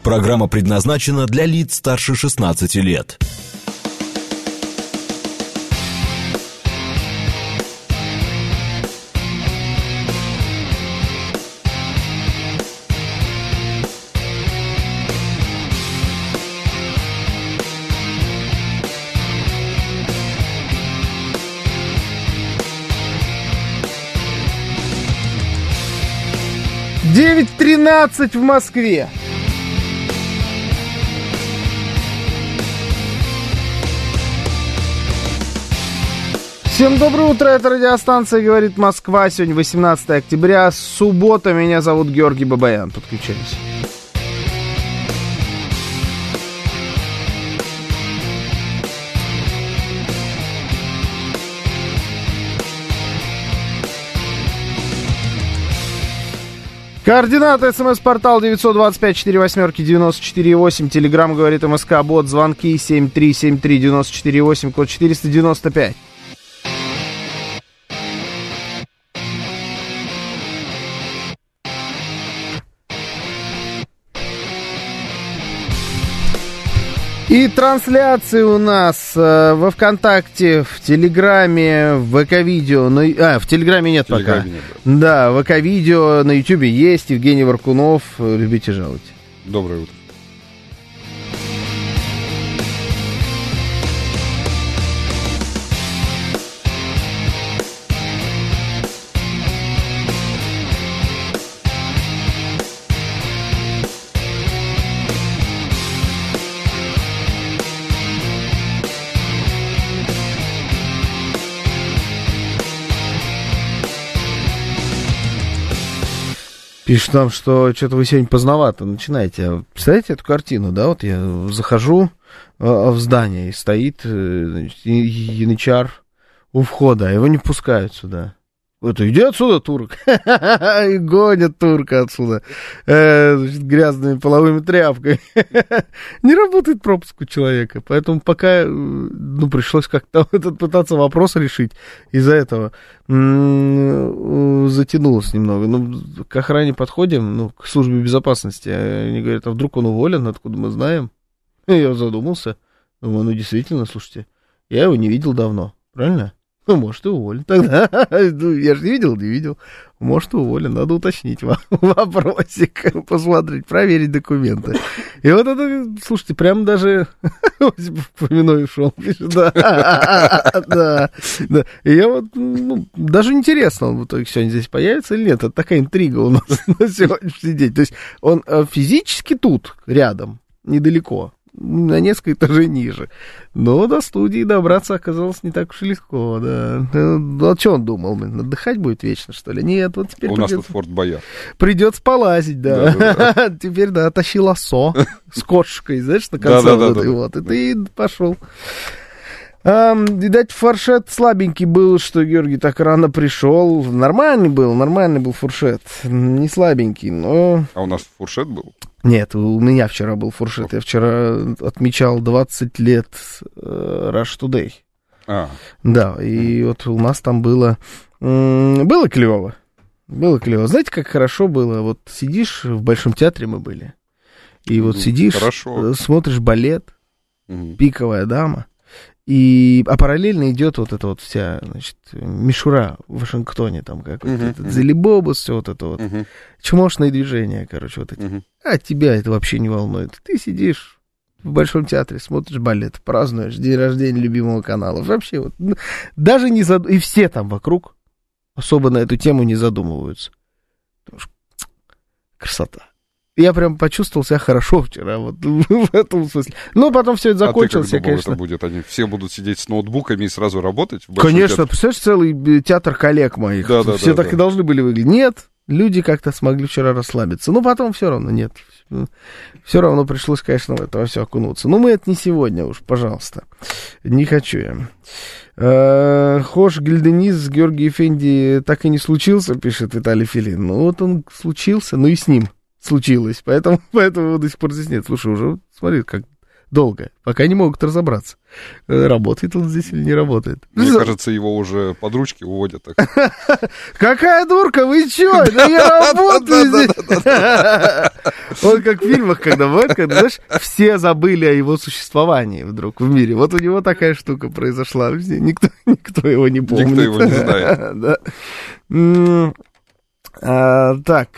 Программа предназначена для лиц старше 16 лет. Девять 13 в Москве. Всем доброе утро, это радиостанция «Говорит Москва». Сегодня 18 октября, суббота. Меня зовут Георгий Бабаян. Подключайтесь. Координаты: СМС-портал 925-48-94-8, Телеграм «Говорит МСК», бот, звонки 7373-94-8, код 495. И трансляции у нас во ВКонтакте, в Телеграме, в ВК-видео. В Телеграме нет пока. Нет, да, ВК-видео, на Ютубе есть. Евгений Варкунов. Любите, жалуйте. Доброе утро. Пишет нам, что что-то вы сегодня поздновато начинаете. Представляете эту картину, да? Вот я захожу в здание, и стоит янычар у входа, а его не пускают сюда. Вот, иди отсюда, турк. И гонят турка отсюда грязными половыми тряпками. Не работает пропуск у человека. Поэтому пока пришлось как-то пытаться вопрос решить. Из-за этого затянулось немного. К охране подходим, к службе безопасности. Они говорят, а вдруг он уволен, откуда мы знаем? Я задумался. Думаю, действительно, слушайте, я его не видел давно. Правильно? Может, и уволен тогда. Я же не видел. Может, и уволен. Надо уточнить вопросик, посмотреть, проверить документы. И вот это, слушайте, прям даже Фоминой шел, пишет, да. И я вот, даже интересно, он в итоге сегодня здесь появится или нет. Это такая интрига у нас на сегодняшний день. То есть он физически тут, рядом, недалеко. На несколько этажей ниже. Но до студии добраться оказалось не так уж и легко, да. Ну, а что он думал? Отдыхать будет вечно, что ли? Нет, вот теперь у нас тут Форт Боярд. Придется полазить, да. Теперь, да, тащи лассо с кошечкой, знаешь, на конце. Вот, и ты пошел. Видать, фуршет слабенький был, что Георгий так рано пришел. Нормальный был фуршет. Не слабенький, но... А у нас фуршет был? Нет, у меня вчера был фуршет. Я вчера отмечал 20 лет Rush Today. Да, и вот у нас там было клево. Было клево. Знаете, как хорошо было? Вот сидишь, в Большом театре мы были. И вот сидишь, смотришь балет, «Пиковая дама». А параллельно идет вот эта вот вся, значит, мишура в Вашингтоне, там какой-то Зелебобус, все вот это вот. Чмошные движения, короче, вот эти. А тебя это вообще не волнует. Ты сидишь в Большом театре, смотришь балет, празднуешь день рождения любимого канала. Вообще вот, даже не и все там вокруг особо на эту тему не задумываются. Потому что красота. Я прям почувствовал себя хорошо вчера, вот в этом смысле. Ну, потом все это закончилось, ты как думал, конечно. Это будет? Они все будут сидеть с ноутбуками и сразу работать? Конечно, театр? Представляешь, целый театр коллег моих. Да, все так и должны были выглядеть. Нет, люди как-то смогли вчера расслабиться. Но потом все равно нет. Все равно пришлось, конечно, в это все окунуться. Но мы это не сегодня уж, пожалуйста. Не хочу я. Хош Гильдениз Георгий Эфенди так и не случился, пишет Виталий Филин. Ну, вот он случился, ну и с ним случилось, поэтому до сих пор здесь нет. Слушай, уже, смотри, как долго, пока не могут разобраться, работает он здесь или не работает. Мне кажется, его уже под ручки уводят. Какая дурка, вы чё? Да я работаю здесь. Он как в фильмах, когда бывает, когда, знаешь, все забыли о его существовании вдруг в мире. Вот у него такая штука произошла. Никто его не помнит. Никто его не знает. Так.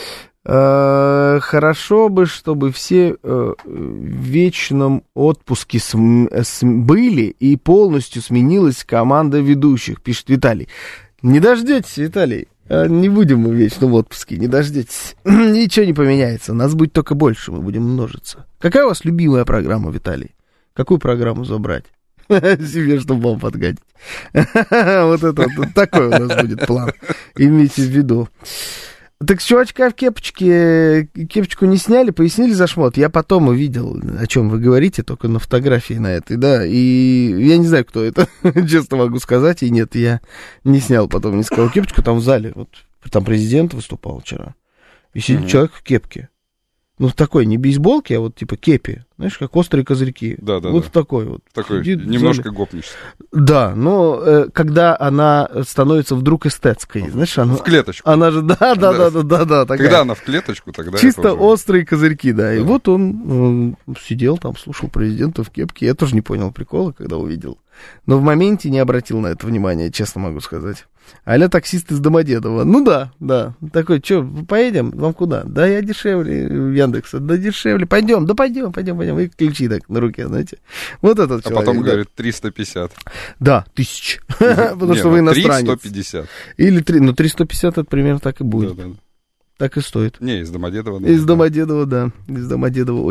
Хорошо бы, чтобы все в вечном отпуске были и полностью сменилась команда ведущих, пишет Виталий. Не дождетесь, Виталий. Не будем мы в вечном отпуске, не дождетесь. Ничего не поменяется, нас будет только больше, мы будем множиться. Какая у вас любимая программа, Виталий? Какую программу забрать? Себе, чтобы вам подгадить. Вот это вот такой у нас будет план. Имейте в виду. Так с чувачка в кепочке, кепочку не сняли, пояснили за шмот. Я потом увидел, о чем вы говорите, только на фотографии на этой, да. И я не знаю, кто это, честно могу сказать. И нет, я не снял потом, не сказал кепочку. Там в зале, вот, там президент выступал вчера. И сидит человек в кепке. Ну, такой, не бейсболки, а вот типа кепи. Знаешь, как острые козырьки. Да. Вот такой вот. Такой немножко гопнический. Да, но когда она становится вдруг эстетской, знаешь, она... В клеточку. Она же, да. Такая. Когда она в клеточку, тогда... Чисто острые козырьки, да. И вот он сидел там, слушал президента в кепке. Я тоже не понял прикола, когда увидел. Но в моменте не обратил на это внимания, честно могу сказать. А-ля таксист из Домодедово. Ну да. Такой, что, поедем? Вам куда? Да я дешевле, Яндекса. Да дешевле. Пойдем. И ключи так на руке, знаете. Вот этот человек. А потом говорит 350. Да, 1000. Потому что вы иностранец. 350. Или 350, это примерно так и будет. Да. Так и стоит. Не, из Домодедова. Из Домодедова, да. Из Домодедова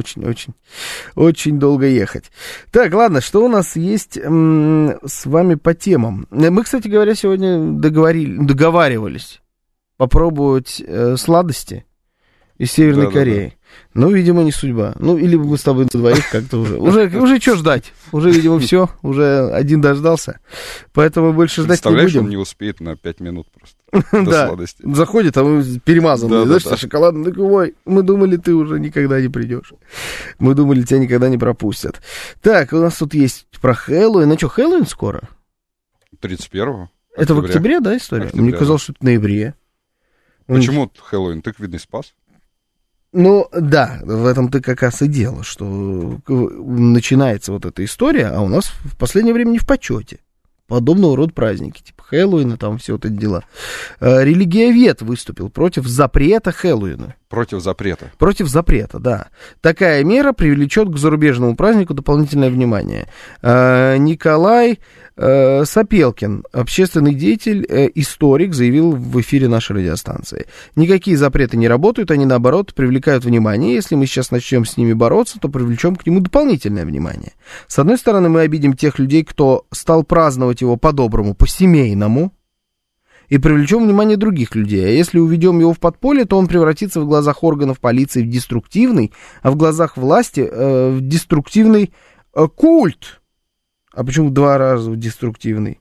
очень долго ехать. Так, ладно, что у нас есть с вами по темам? Мы, кстати говоря, сегодня договаривались попробовать сладости из Северной Кореи. Ну, видимо, не судьба. Ну, или мы с тобой на двоих как-то уже что ждать? Уже, видимо, все. Уже один дождался. Поэтому больше ждать не будем. Представляешь, он не успеет на 5 минут просто. Да, заходит, а мы перемазанные, знаешь, со шоколадом. Такой, ой, мы думали, ты уже никогда не придешь. Мы думали, тебя никогда не пропустят. Так, у нас тут есть про Хэллоуин. Ну что, Хэллоуин скоро? 31-го. Это в октябре, да, история? Мне казалось, что это в ноябре. Почему Хэллоуин? Тыквенный спас? Ну, да, в этом-то как раз и дело, что начинается вот эта история, а у нас в последнее время не в почете. Подобного рода праздники, типа Хэллоуина, там все вот эти дела. Религиовед выступил против запрета Хэллоуина. Против запрета? Против запрета, да. Такая мера привлечет к зарубежному празднику дополнительное внимание. Николай Сапелкин, общественный деятель, историк, заявил в эфире нашей радиостанции. Никакие запреты не работают, они, наоборот, привлекают внимание. Если мы сейчас начнем с ними бороться, то привлечем к нему дополнительное внимание. С одной стороны, мы обидим тех людей, кто стал праздновать его по-доброму, по-семейному, и привлечем внимание других людей. А если уведем его в подполье, то он превратится в глазах органов полиции в деструктивный, а в глазах власти в деструктивный культ. А почему 2 раза в деструктивный?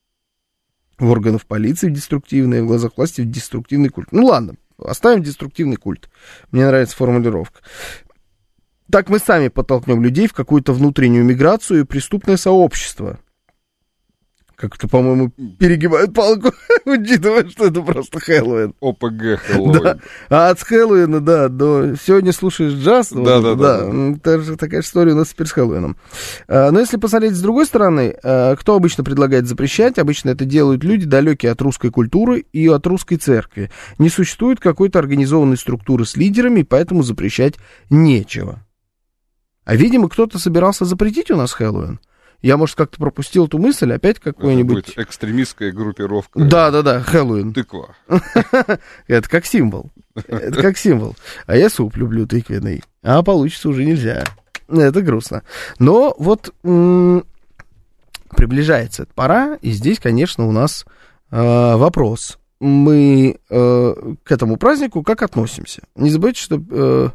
В органах полиции в деструктивный, а в глазах власти в деструктивный культ. Ну ладно, оставим деструктивный культ. Мне нравится формулировка. Так мы сами подтолкнем людей в какую-то внутреннюю миграцию и преступное сообщество. Как-то, по-моему, перегибают палку, учитывая, что это просто Хэллоуин. ОПГ Хэллоуин. Да. А от Хэллоуина, да, до... Сегодня слушаешь джаз. Да. Это же такая история у нас теперь с Хэллоуином. Но если посмотреть с другой стороны, кто обычно предлагает запрещать? Обычно это делают люди, далекие от русской культуры и от русской церкви. Не существует какой-то организованной структуры с лидерами, поэтому запрещать нечего. А, видимо, кто-то собирался запретить у нас Хэллоуин. Я, может, как-то пропустил эту мысль, опять какой-нибудь... Это будет экстремистская группировка. Да, Хэллоуин. Тыква. Это как символ. А я суп люблю тыквенный. А получится уже нельзя. Это грустно. Но вот приближается эта пора, и здесь, конечно, у нас вопрос. Мы к этому празднику как относимся? Не забывайте, что...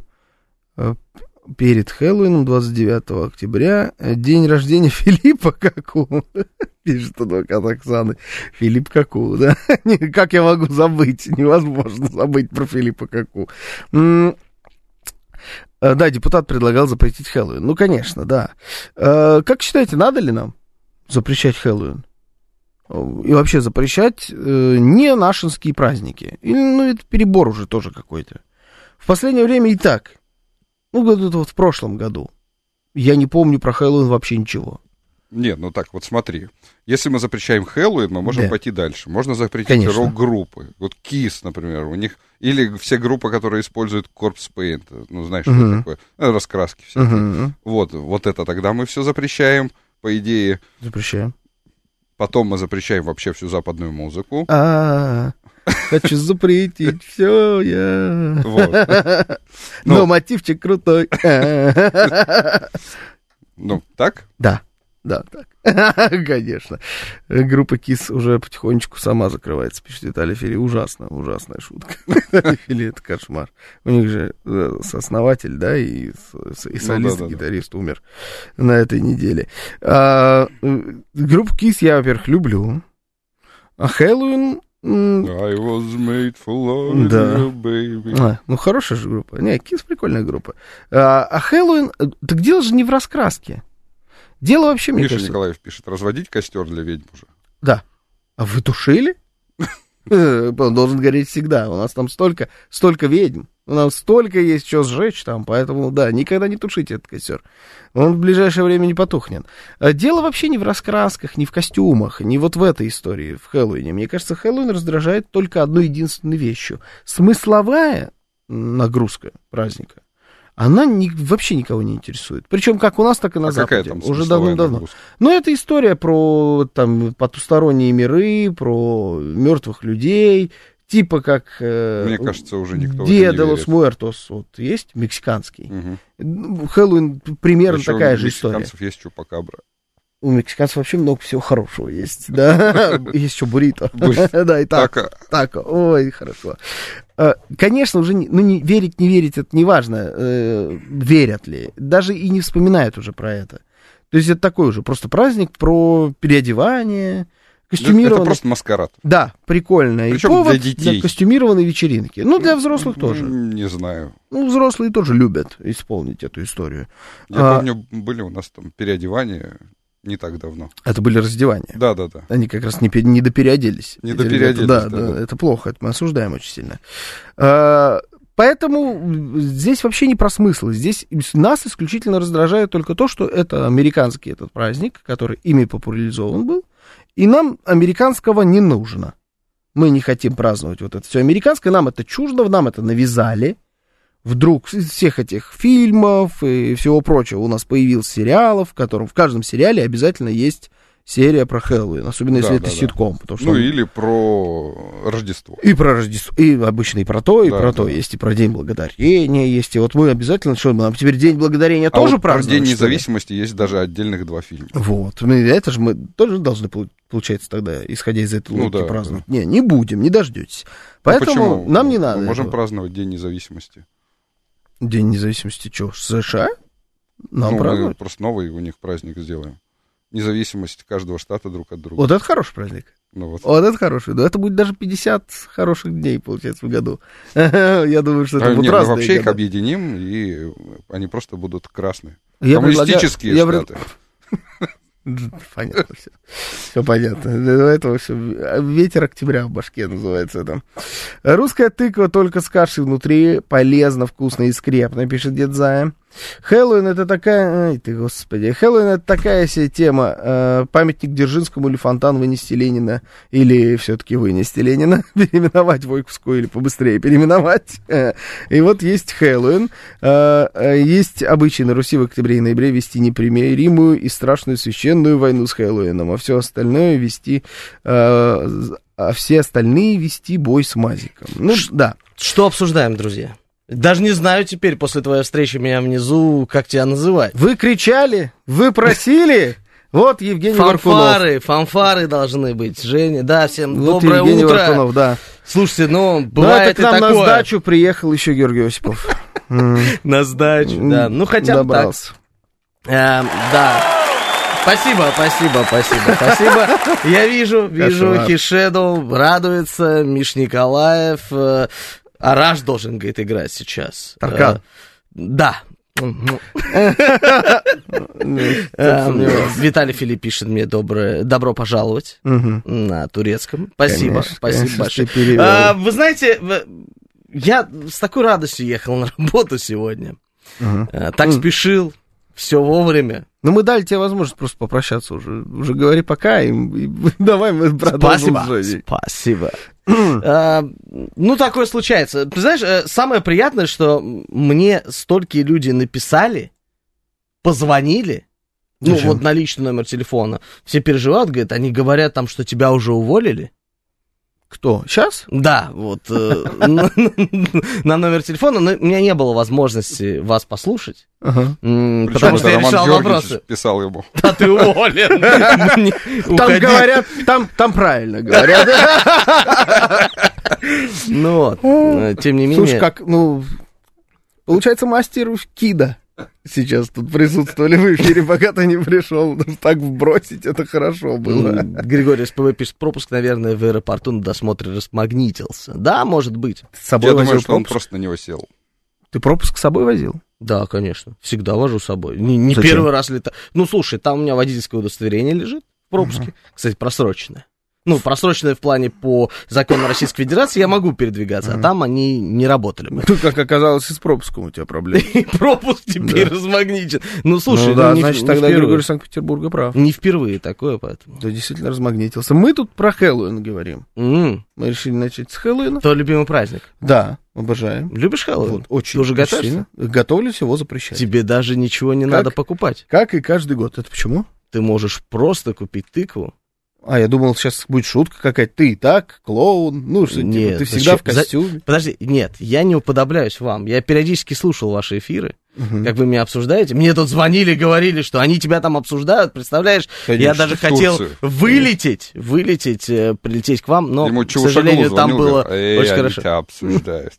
перед Хэллоуином, 29 октября, день рождения Филиппа Коку. Пишет адвокат Оксаны. Филипп Коку, да? Как я могу забыть? Невозможно забыть про Филиппа Коку. Да, депутат предлагал запретить Хэллоуин. Ну, конечно, да. Как считаете, надо ли нам запрещать Хэллоуин? И вообще запрещать не нашинские праздники? Или, это перебор уже тоже какой-то. В последнее время и так. Вот в прошлом году. Я не помню про Хэллоуин вообще ничего. Нет, так вот смотри. Если мы запрещаем Хэллоуин, мы можем пойти дальше. Можно запретить рок-группы. Вот KISS, например, у них... Или все группы, которые используют Corpse Paint. Знаешь, что это такое? Раскраски всякие. Вот это тогда мы все запрещаем, по идее. Запрещаем. Потом мы запрещаем вообще всю западную музыку. Хочу запретить все я. Но мотивчик крутой. Так? Да, так. Конечно. Группа KISS уже потихонечку сама закрывается, пишет Виталий Фили. Ужасная шутка. Виталий Фили, это кошмар. У них же сооснователь, да, и солист, гитарист умер на этой неделе. Группу KISS я, во-первых, люблю. А Хэллоуин... I was made for love, little baby. Хорошая же группа. Не, KISS прикольная группа. А Хэллоуин... Так дело же не в раскраске. Дело вообще, мне кажется... Миша Николаев пишет, разводить костер для ведьм уже. Да. А вы тушили? Он должен гореть всегда. У нас там столько ведьм. У нас столько есть что сжечь там, поэтому, да, никогда не тушите этот костер. Он в ближайшее время не потухнет. Дело вообще не в раскрасках, не в костюмах, не вот в этой истории, в Хэллоуине. Мне кажется, Хэллоуин раздражает только одной единственной вещью. Смысловая нагрузка праздника. Она вообще никого не интересует. Причем как у нас, так и на Западе. Уже давно-давно. Но это история про там потусторонние миры, про мертвых людей, типа как... Мне кажется, уже никто Dia de los Muertos, вот есть, мексиканский. Хэллоуин примерно еще такая же история. У мексиканцев есть чупакабра. У мексиканцев вообще много всего хорошего есть, да. Есть еще буррито. Да, и тако. Ой, хорошо. Конечно, уже не верить, это не важно, верят ли. Даже и не вспоминают уже про это. То есть это такой уже просто праздник про переодевание, костюмированный. Это просто маскарад. Да, прикольно. Причем и повод для детей. Для костюмированной вечеринки. Для взрослых тоже. Не знаю. Взрослые тоже любят исполнить эту историю. Я помню, были у нас там переодевания не так давно. Это были раздевания. Да. Они как раз не допереоделись. Не допереоделись, да. Это плохо, это мы осуждаем очень сильно. Поэтому здесь вообще не про смысл. Здесь нас исключительно раздражает только то, что это американский этот праздник, который ими популяризован был, и нам американского не нужно. Мы не хотим праздновать вот это все американское, нам это чуждо, нам это навязали. Вдруг из всех этих фильмов и всего прочего у нас появилось сериалов, в котором в каждом сериале обязательно есть серия про Хэллоуин, особенно если это ситком. Потому что или про Рождество. И про Рождество, и обычно и про то, и про то. Есть и про День Благодарения, есть. И вот мы обязательно, что нам теперь День Благодарения тоже празднуем? Про День Независимости есть даже отдельных 2 фильма. Вот, это же мы тоже должны, получается, тогда, исходя из этой логики, праздновать. Не будем, не дождетесь. Поэтому нам не надо. Мы можем праздновать День Независимости. День Независимости что, США? Нам праздновать? Мы просто новый у них праздник сделаем. Независимость каждого штата друг от друга. Вот это хороший праздник. Вот это хороший. Да, это будет даже 50 хороших дней, получается, в году. Я думаю, что это будут разные мы вообще года. Их объединим, и они просто будут красные. Коммунистические штаты. Понятно все. Все понятно. Это все. Ветер октября в башке называется это. Русская тыква только с кашей внутри. Полезно, вкусно и скрепно, пишет дед Зая. Хэллоуин это такая... Ай ты, господи. Хэллоуин это такая себе тема. Памятник Дзержинскому или фонтан вынести Ленина. Или все-таки вынести Ленина. Переименовать Войковскую или побыстрее переименовать. И вот есть Хэллоуин. Есть обычай на Руси в октябре и ноябре вести непримиримую и страшную священную войну с Хэллоуином. А все остальное вести... А все остальные вести бой с Мазиком. Да. Что обсуждаем, друзья? Даже не знаю теперь, после твоей встречи меня внизу, как тебя называть. Вы кричали, вы просили. Вот Евгений Варкунов. Фанфары должны быть. Женя, да, всем вот доброе Евгений утро. Варкунов, да. Слушайте, бывает и такое. на сдачу приехал еще Георгий Осипов. На сдачу, да. Хотя бы так. Да. Спасибо. Я вижу, Хишедл радуется, Миш Николаев... Араш должен, говорит, играть сейчас. Таркан. Да, Виталий Филипп пишет мне добро пожаловать на турецком. Спасибо, спасибо большое. Вы знаете, я с такой радостью ехал на работу сегодня. Так спешил, все вовремя. Ну, мы дали тебе возможность просто попрощаться уже. Уже говори пока, и давай мы продолжим. Спасибо. Ну, такое случается. Ты знаешь, самое приятное, что мне столькие люди написали, позвонили, ну, вот на личный номер телефона. Все переживают, говорят, они говорят там, что тебя уже уволили. Кто? Сейчас? Да, вот на номер телефона, но у меня не было возможности вас послушать, потому что я решал вопросы. Писал ему. Да ты уволен. Там говорят, там правильно говорят. Ну вот, тем не менее. Слушай, как, ну, получается, мастер Кида сейчас тут присутствовали в эфире, пока ты не пришел. Так вбросить, это хорошо было. Григорий СПВ пишет, пропуск, наверное, в аэропорту на досмотре расмагнитился. Да, может быть. Я думаю, что он просто на него сел. Ты пропуск с собой возил? Да, конечно. Всегда вожу с собой. Не первый раз летаю. Ну, слушай, там у меня водительское удостоверение лежит в пропуске. Кстати, просроченное. Ну, просроченное в плане по закону Российской Федерации я могу передвигаться, а там они не работали. Тут, как оказалось, и с пропуском у тебя проблемы. И пропуск теперь размагничен. Ну, слушай, да, значит, тогда Григорий Санкт-Петербурга прав. Не впервые такое, поэтому. Да, действительно размагнитился. Мы тут про Хэллоуин говорим. Мы решили начать с Хэллоуина. Твой любимый праздник? Да, обожаем. Любишь Хэллоуин? Очень. Ты уже готовишься? Готовлюсь его запрещать. Тебе даже ничего не надо покупать. Как и каждый год. Это почему? Ты можешь просто купить тыкву. А, я думал, сейчас будет шутка какая-то. Ты так, клоун, ну, что нет, типа, ты всегда в костюме. Подожди, нет, я не уподобляюсь вам. Я периодически слушал ваши эфиры, как вы меня обсуждаете. Мне тут звонили, говорили, что они тебя там обсуждают, представляешь? Конечно, я даже хотел вылететь, прилететь к вам, но, к сожалению, там было очень хорошо. Тебя обсуждают.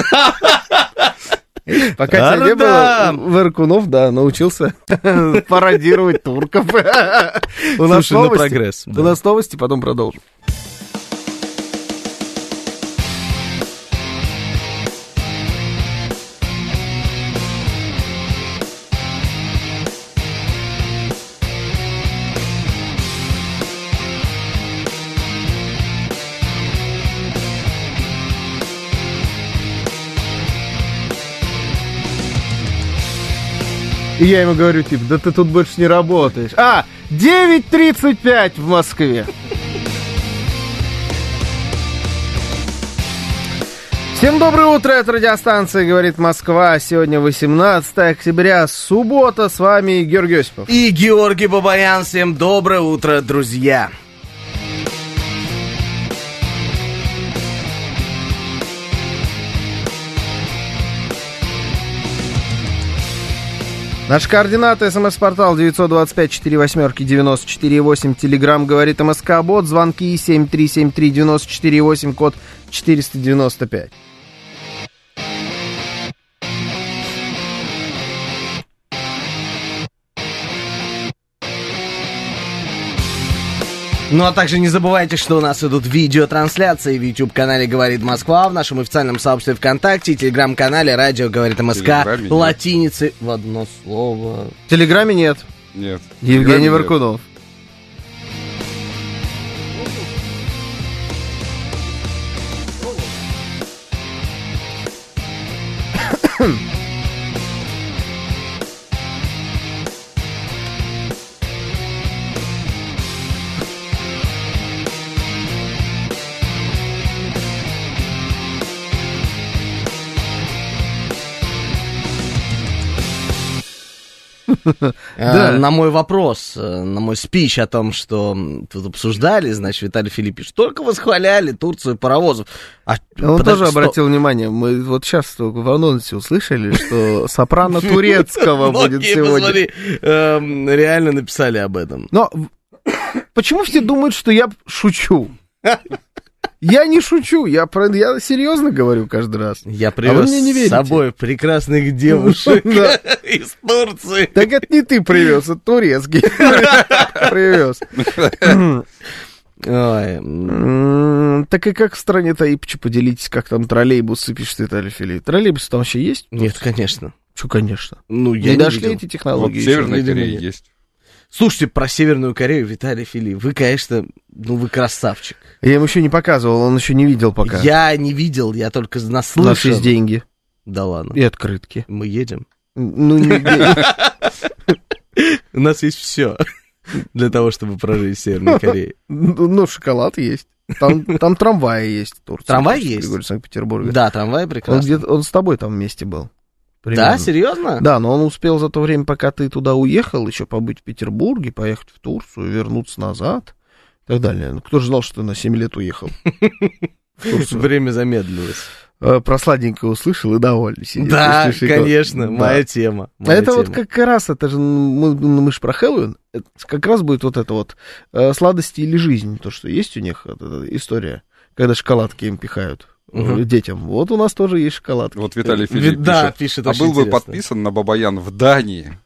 Пока тебя не было, Варкунов, да, научился пародировать турков. У нас новости. У нас новости, потом продолжим. И я ему говорю, типа, да ты тут больше не работаешь. 9:35 в Москве. Всем доброе утро, это радиостанция «Говорит Москва». Сегодня 18 октября, суббота. С вами Георгий Осипов. И Георгий Бабаян. Всем доброе утро, друзья. Наши координаты: СМС-портал 925-48-94-8, Телеграм «Говорит МСК-бот», звонки 7373-94-8, код 495. Ну, а также не забывайте, что у нас идут видеотрансляции в YouTube-канале «Говорит Москва», в нашем официальном сообществе ВКонтакте, Телеграм-канале «Радио Говорит МСК», латиницей в одно слово. В Телеграме нет. Нет. Евгений Варкунов. На мой вопрос, на мой спич о том, что тут обсуждали, значит, Виталий Филипп пишет, только восхваляли Турцию паровозов. Он тоже обратил внимание, мы вот сейчас в анонсе услышали, что сопрано турецкого будет сегодня. Реально написали об этом. Но почему все думают, что я шучу? Я не шучу, я серьезно говорю каждый раз. Я привез с собой прекрасных девушек из Турции. Так это не ты привез, это турецкий привез. Так и как в стране Таипча, поделитесь, как там троллейбусы, пишет Виталий Филипп. Троллейбусы там вообще есть? Нет, конечно. Что, конечно. Ну, я не дошли видел. эти технологии. Вот в Северной Корее есть. Слушайте, про Северную Корею, Виталий Филипп, вы, конечно, вы красавчик. Я ему еще не показывал, он еще не видел пока. Я не видел, я только наслышал. У нас есть деньги. Да ладно. И открытки. Мы едем. Ну, у нас есть все для того, чтобы прожить в Северной Корее. Ну, шоколад есть. Там трамваи есть в Турции. Трамвай есть? В Санкт-Петербурге. Да, трамвай прекрасно. Он с тобой там вместе был. Примерно. Да, серьезно? Да, но он успел за то время, пока ты туда уехал, еще побыть в Петербурге, поехать в Турцию, вернуться назад и так далее. Ну, кто же знал, что ты на 7 лет уехал? Время замедлилось. Про сладенькое услышал и довольный сидит. Да, конечно, моя тема. Это вот как раз, это же, мы же про Хэллоуин, как раз будет вот это вот сладости или жизнь, то, что есть у них, эта история, когда шоколадки им пихают. Детям. Вот у нас тоже есть шоколад. Вот Виталий Филипп пишет, а был бы подписан на Бабаян в Дании.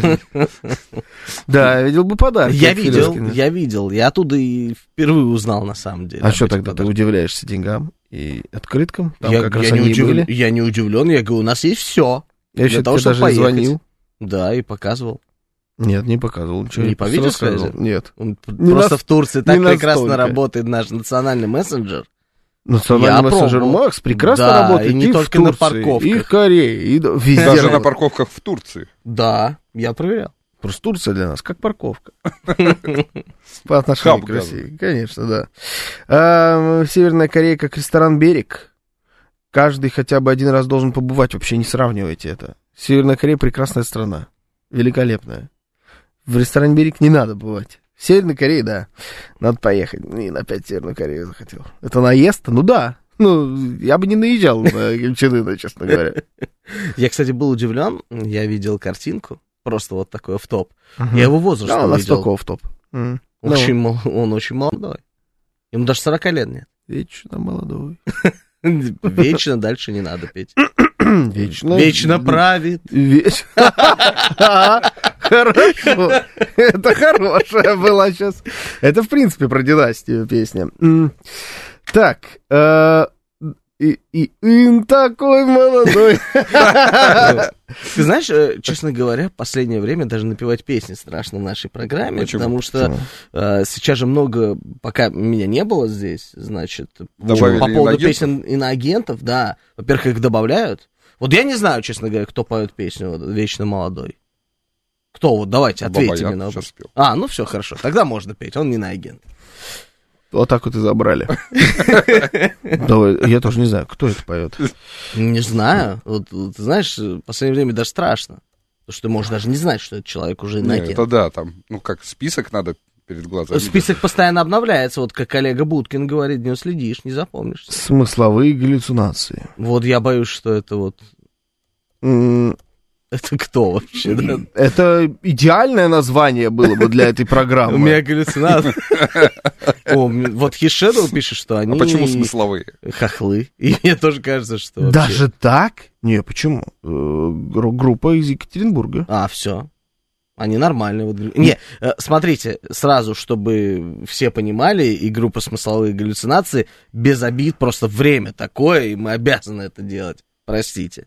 Да, видел бы подарок. Я видел. Я оттуда и впервые узнал, на самом деле. А что тогда ты удивляешься деньгам и открыткам? Я не удивлен, я говорю, у нас есть все. Я еще даже звонил. Да, и показывал. Нет, не показывал. Не по видеосвязи? Нет. Просто в Турции так прекрасно работает наш национальный мессенджер. Национальный мессенджер Макс прекрасно работает и не только в Турции, на парковках. И в Корее, и везде. Даже на парковках в Турции. Да, я проверял. Просто Турция для нас как парковка. По отношению к России. Конечно, да. Северная Корея как ресторан «Берег». Каждый хотя бы один раз должен побывать. Вообще не сравнивайте это. Северная Корея прекрасная страна. Великолепная. В ресторане «Берег» не надо бывать. В Северной Корее, да, надо поехать. И опять в Северную Корею захотел. Это наезд? Ну да. Ну, я бы не наезжал на Ким Чен Ына, честно говоря. Я, кстати, был удивлен. Я видел картинку. Просто вот такой офф-топ. Я его возраст увидел. Настолько офф-топ. Он очень молодой. Ему даже 40 лет нет. Вечно молодой. Вечно дальше не надо петь. Вечно правит. Хорошо. Это хорошая была сейчас. Это, в принципе, про династию песня. Так. И такой молодой. Ты знаешь, честно говоря, в последнее время даже напевать песни страшно в нашей программе, потому что сейчас же много, пока меня не было здесь, значит, по поводу песен иноагентов, да, во-первых, их добавляют. Вот я не знаю, честно говоря, кто поет песню «Вечно молодой». Кто? Вот давайте, ответьте мне на вопрос. Ну все, хорошо, тогда можно петь, он не иноагент. Вот так вот и забрали. Я тоже не знаю, кто это поет. Не знаю. Вот, ты знаешь, в последнее время даже страшно. Потому что ты можешь даже не знать, что этот человек уже иноагент. Это да, там, как список надо перед глазами. Список постоянно обновляется. Вот как коллега Будкин говорит, не уследишь, не запомнишь. Смысловые галлюцинации. Вот я боюсь, что это вот... Это кто вообще? Да? Это идеальное название было бы для этой программы. У меня галлюцинации. Вот Хишедоу пишет, что они... А почему смысловые? Хохлы. И мне тоже кажется, что... Даже так? Не, почему? Группа из Екатеринбурга. Все. Они нормальные. Не, смотрите, сразу, чтобы все понимали, и группа «Смысловые галлюцинации» без обид, просто время такое, и мы обязаны это делать. Простите.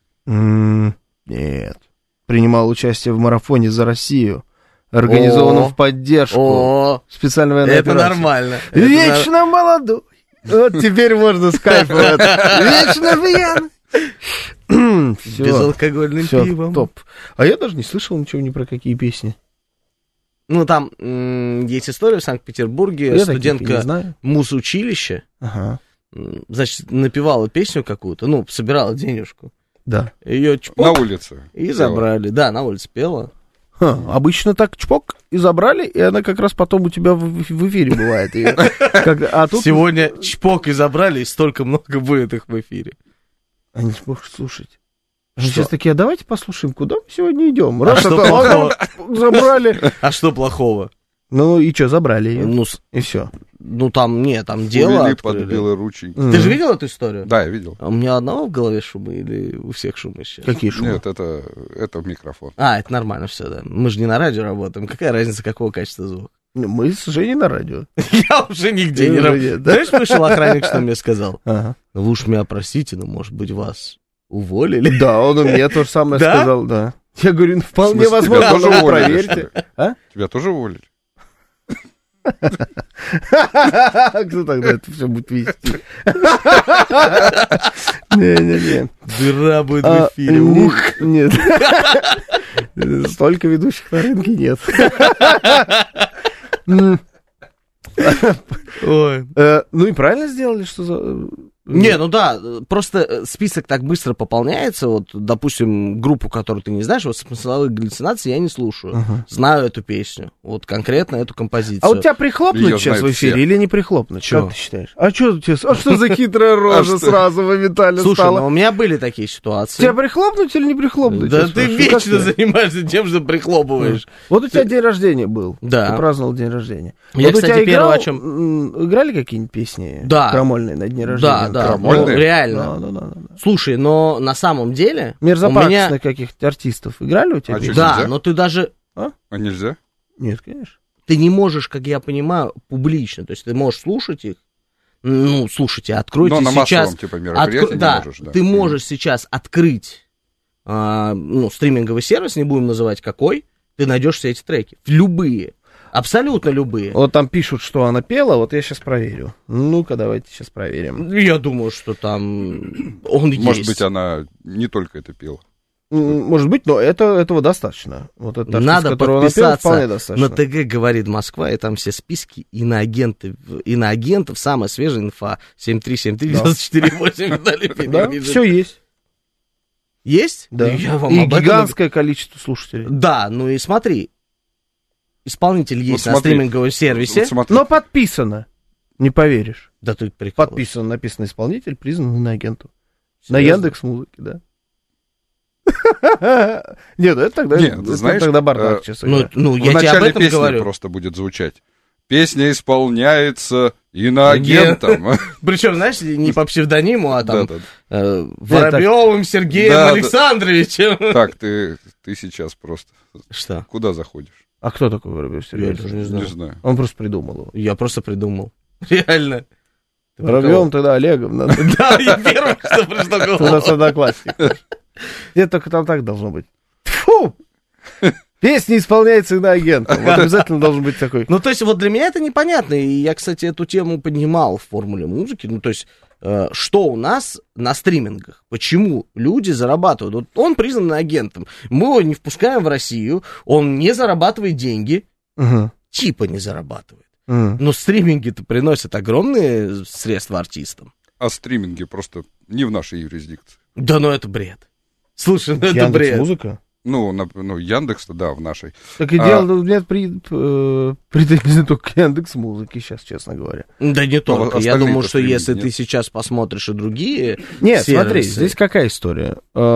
Нет. Принимал участие в марафоне «За Россию», организованном в поддержку специальной военной операции. Это нормально. Вечно молодой. Вот теперь можно с кайфом. Вечно пьяный. Безалкогольным пивом. Топ. А я даже не слышал ничего ни про какие песни. Ну, там есть история в Санкт-Петербурге. Студентка муз-училища, значит, напевала песню какую-то, собирала денежку. Да. Ее чпок. На улице. И забрали. Да, на улице пела. Обычно так чпок и забрали, и она как раз потом у тебя в эфире бывает. Сегодня чпок и забрали, и столько много будет их в эфире. А не сможешь слушать. Сейчас такие, давайте послушаем, куда мы сегодня идем. Раз что плохого? Забрали. А что плохого? Ну и что, забрали ее. И все. Там дело увели под белой ручей. Ты же видел эту историю? Да, я видел. А у меня одного в голове шумы или у всех шумы сейчас? Какие шумы? Нет, это микрофон. Это нормально все, да. Мы же не на радио работаем. Какая разница, какого качества звук? Мы с Женей на радио. Я уже нигде не работаю. Знаешь, вышел охранник, что мне сказал? Вы уж меня простите, но, может быть, вас уволили. Да, он мне то же самое сказал, да. Я говорю, вполне возможно, проверьте. Тебя тоже уволили? Кто тогда это все будет вести? Не-не-не. Дыра будет в эфире. Ух! Нет. Столько ведущих на рынке нет. Ну и правильно сделали, что... Не, ну да, просто список так быстро пополняется. Вот, допустим, группу, которую ты не знаешь, вот «Смысловые галлюцинации» я не слушаю. Знаю эту песню, вот конкретно эту композицию. А у тебя прихлопнуть сейчас в эфире или не прихлопнуть? Чё? Как ты считаешь? А что за хитрая рожа сразу моментально стала? Слушай, ну у меня были такие ситуации. Тебя прихлопнуть или не прихлопнуть? Да ты вечно занимаешься тем, что прихлопываешь. Вот у тебя день рождения был. Да. Ты праздновал день рождения. Я, кстати, первое, о чем... Играли какие-нибудь песни? Да. Крамольные на дне рождения? Да, ну, реально. Да. Слушай, но на самом деле... Мерзопакостных каких-то артистов играли у тебя? Да, но ты даже... А нельзя? Нет, конечно. Ты не можешь, как я понимаю, публично. То есть ты можешь слушать их. Ну, слушайте, откройте сейчас... Но на массовом типа мероприятии не можешь, да. Ты можешь сейчас открыть стриминговый сервис, не будем называть какой, ты найдешь все эти треки. Любые. Абсолютно любые. Вот там пишут, что она пела, вот я сейчас проверю. Ну-ка, давайте сейчас проверим. Я думаю, что там он есть. Может быть, она не только это пела. Может быть, но этого достаточно. Вот этот артист, надо подписаться вполне достаточно. на ТГ «Говорит Москва», и там все списки иноагентов, самая свежая инфа, 7373948. Да, все есть. Есть? Да. И гигантское количество слушателей. Да, ну и смотри, исполнитель есть на стриминговом сервисе. Но подписано. Не поверишь. Да ты прикалываешь. Подписан, написано исполнитель, признан иноагентом. На Яндекс.Музыке, да. Нет, ну это тогда бардак, честно говоря. Ну, я тебе об этом говорю. Просто будет звучать. Песня исполняется иноагентом. Причем, знаешь, не по псевдониму, а там Воробьевым Сергеем Александровичем. Так, ты сейчас просто... Что? Куда заходишь? А кто такой Воробьев Сергей? Я даже не знаю. Он просто придумал его. Я просто придумал. Реально. Воробьевым тогда Олегом надо. Да, я первый, что пришло в голову. У нас одноклассник. Нет, только там так должно быть. Фу! Песня исполняется иноагентом. Вот обязательно должен быть такой. Ну, то есть, вот для меня это непонятно. И я, кстати, эту тему поднимал в формуле музыки. Ну, то есть, что у нас на стримингах? Почему люди зарабатывают? Вот он признан иноагентом. Мы его не впускаем в Россию. Он не зарабатывает деньги. Типа не зарабатывает. Но стриминги-то приносят огромные средства артистам. А стриминги просто не в нашей юрисдикции. Да, ну это бред. Слушай, ну это бред. Яндекс.Музыка? Ну, Яндекс-то, да, в нашей. Так и дело, нет претензий только к Яндекс.Музыке сейчас, честно говоря. Да не только. Я думаю, что если ты сейчас посмотришь и другие Нет, смотри, здесь какая история.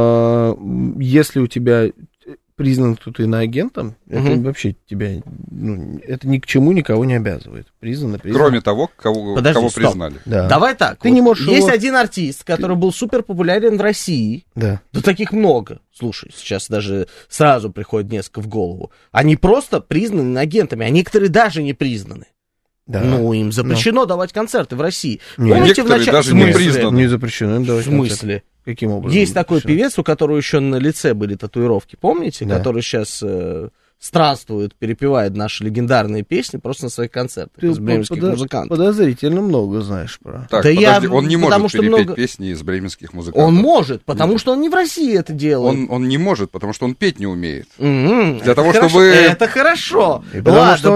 Если у тебя признан кто-то иноагентом, это вообще тебя, это ни к чему никого не обязывает. Признано. Кроме того, кого признали. Да. Давай так. Ты не можешь есть один артист, который был супер популярен в России. Да. Да таких много. Слушай, сейчас даже сразу приходит несколько в голову. Они просто признаны иноагентами, а некоторые даже не признаны. Да. Ну, им запрещено давать концерты в России. Некоторые даже не признаны. Не запрещено им давать концерты. В смысле? Каким образом? Есть такой певец, у которого еще на лице были татуировки, помните? Да. Который сейчас странствует, перепевает наши легендарные песни просто на своих концертах из бременских музыкантов. Подозрительно много знаешь про... Так, да подожди, он не может перепеть песни из бременских музыкантов. Он может, потому что он не в России это делает. Он не может, потому что он петь не умеет. Для того, чтобы... Это хорошо. Ладно,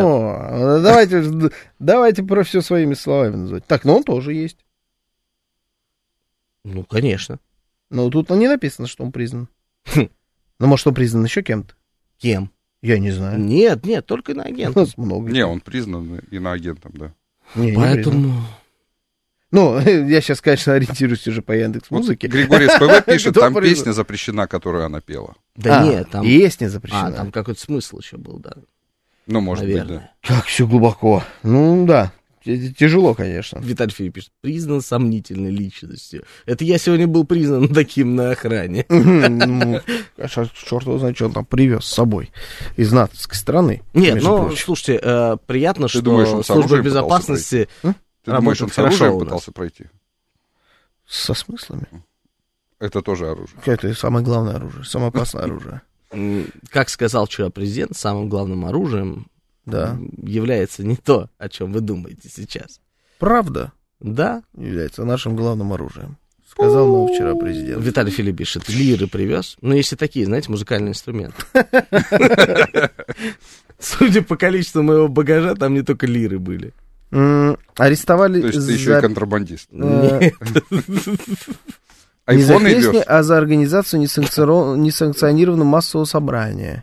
принято. Давайте про все своими словами называть. Так, но он тоже есть. Ну, конечно. Но тут не написано, что он признан. Ну, может, он признан еще кем-то? Кем? Я не знаю. Нет, только иноагентом. Много. Не, он признан иноагентом, да. Поэтому... Ну, я сейчас, конечно, ориентируюсь уже по Яндекс.Музыке. Григорий СПВ пишет, там песня запрещена, которую она пела. Да нет, там... Песня запрещена. Там какой-то смысл еще был, да. Ну, может быть, да. Как все глубоко. Ну, да. Тяжело, конечно. Виталий Филипп пишет, признан сомнительной личностью. Это я сегодня был признан таким на охране. Черт его знает, что он там привез с собой из натовской страны. Нет, ну, слушайте, приятно, что служба безопасности Ты думаешь, он с оружием пытался пройти? Со смыслами? Это тоже оружие. Это самое главное оружие, самое опасное оружие. Как сказал вчера президент, самым главным оружием является не то, о чем вы думаете сейчас. Правда? Да. Является нашим главным оружием. Сказал нам вчера президент. Виталий Филипп пишет, лиры привез. Ну, если такие, знаете, музыкальные инструменты. Судя по количеству моего багажа, там не только лиры были. Арестовали... То есть ты еще и контрабандист. Не за песни, а за организацию несанкционированного массового собрания.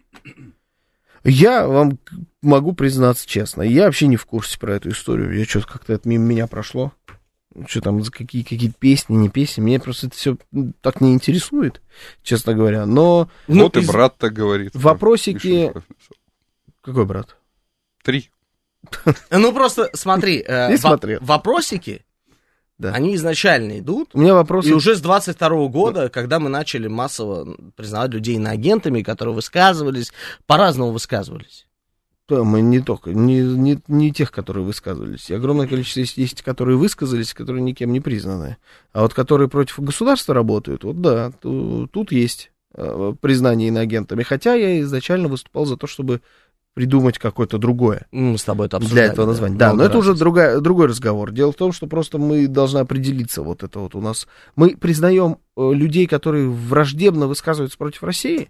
Я вам могу признаться честно, я вообще не в курсе про эту историю. Я что-то как-то это мимо меня прошло. Что там, за какие-то песни, не песни. Меня просто это все так не интересует, честно говоря. Но... Вот и брат так говорит. Вопросики... Какой брат? 3. Ну, просто смотри, вопросики, они изначально идут. У меня вопросы... И уже с 22 года, когда мы начали массово признавать людей иноагентами, которые высказывались, по-разному высказывались. Да, мы не только, не тех, которые высказывались. И огромное количество есть, которые высказались, которые никем не признаны. А вот которые против государства работают, вот да, тут есть признание иноагентами. Хотя я изначально выступал за то, чтобы придумать какое-то другое. Мы с тобой это обсуждали. Для этого названия. Да, но это уже другой разговор. Дело в том, что просто мы должны определиться. Вот это вот у нас. Мы признаем людей, которые враждебно высказываются против России,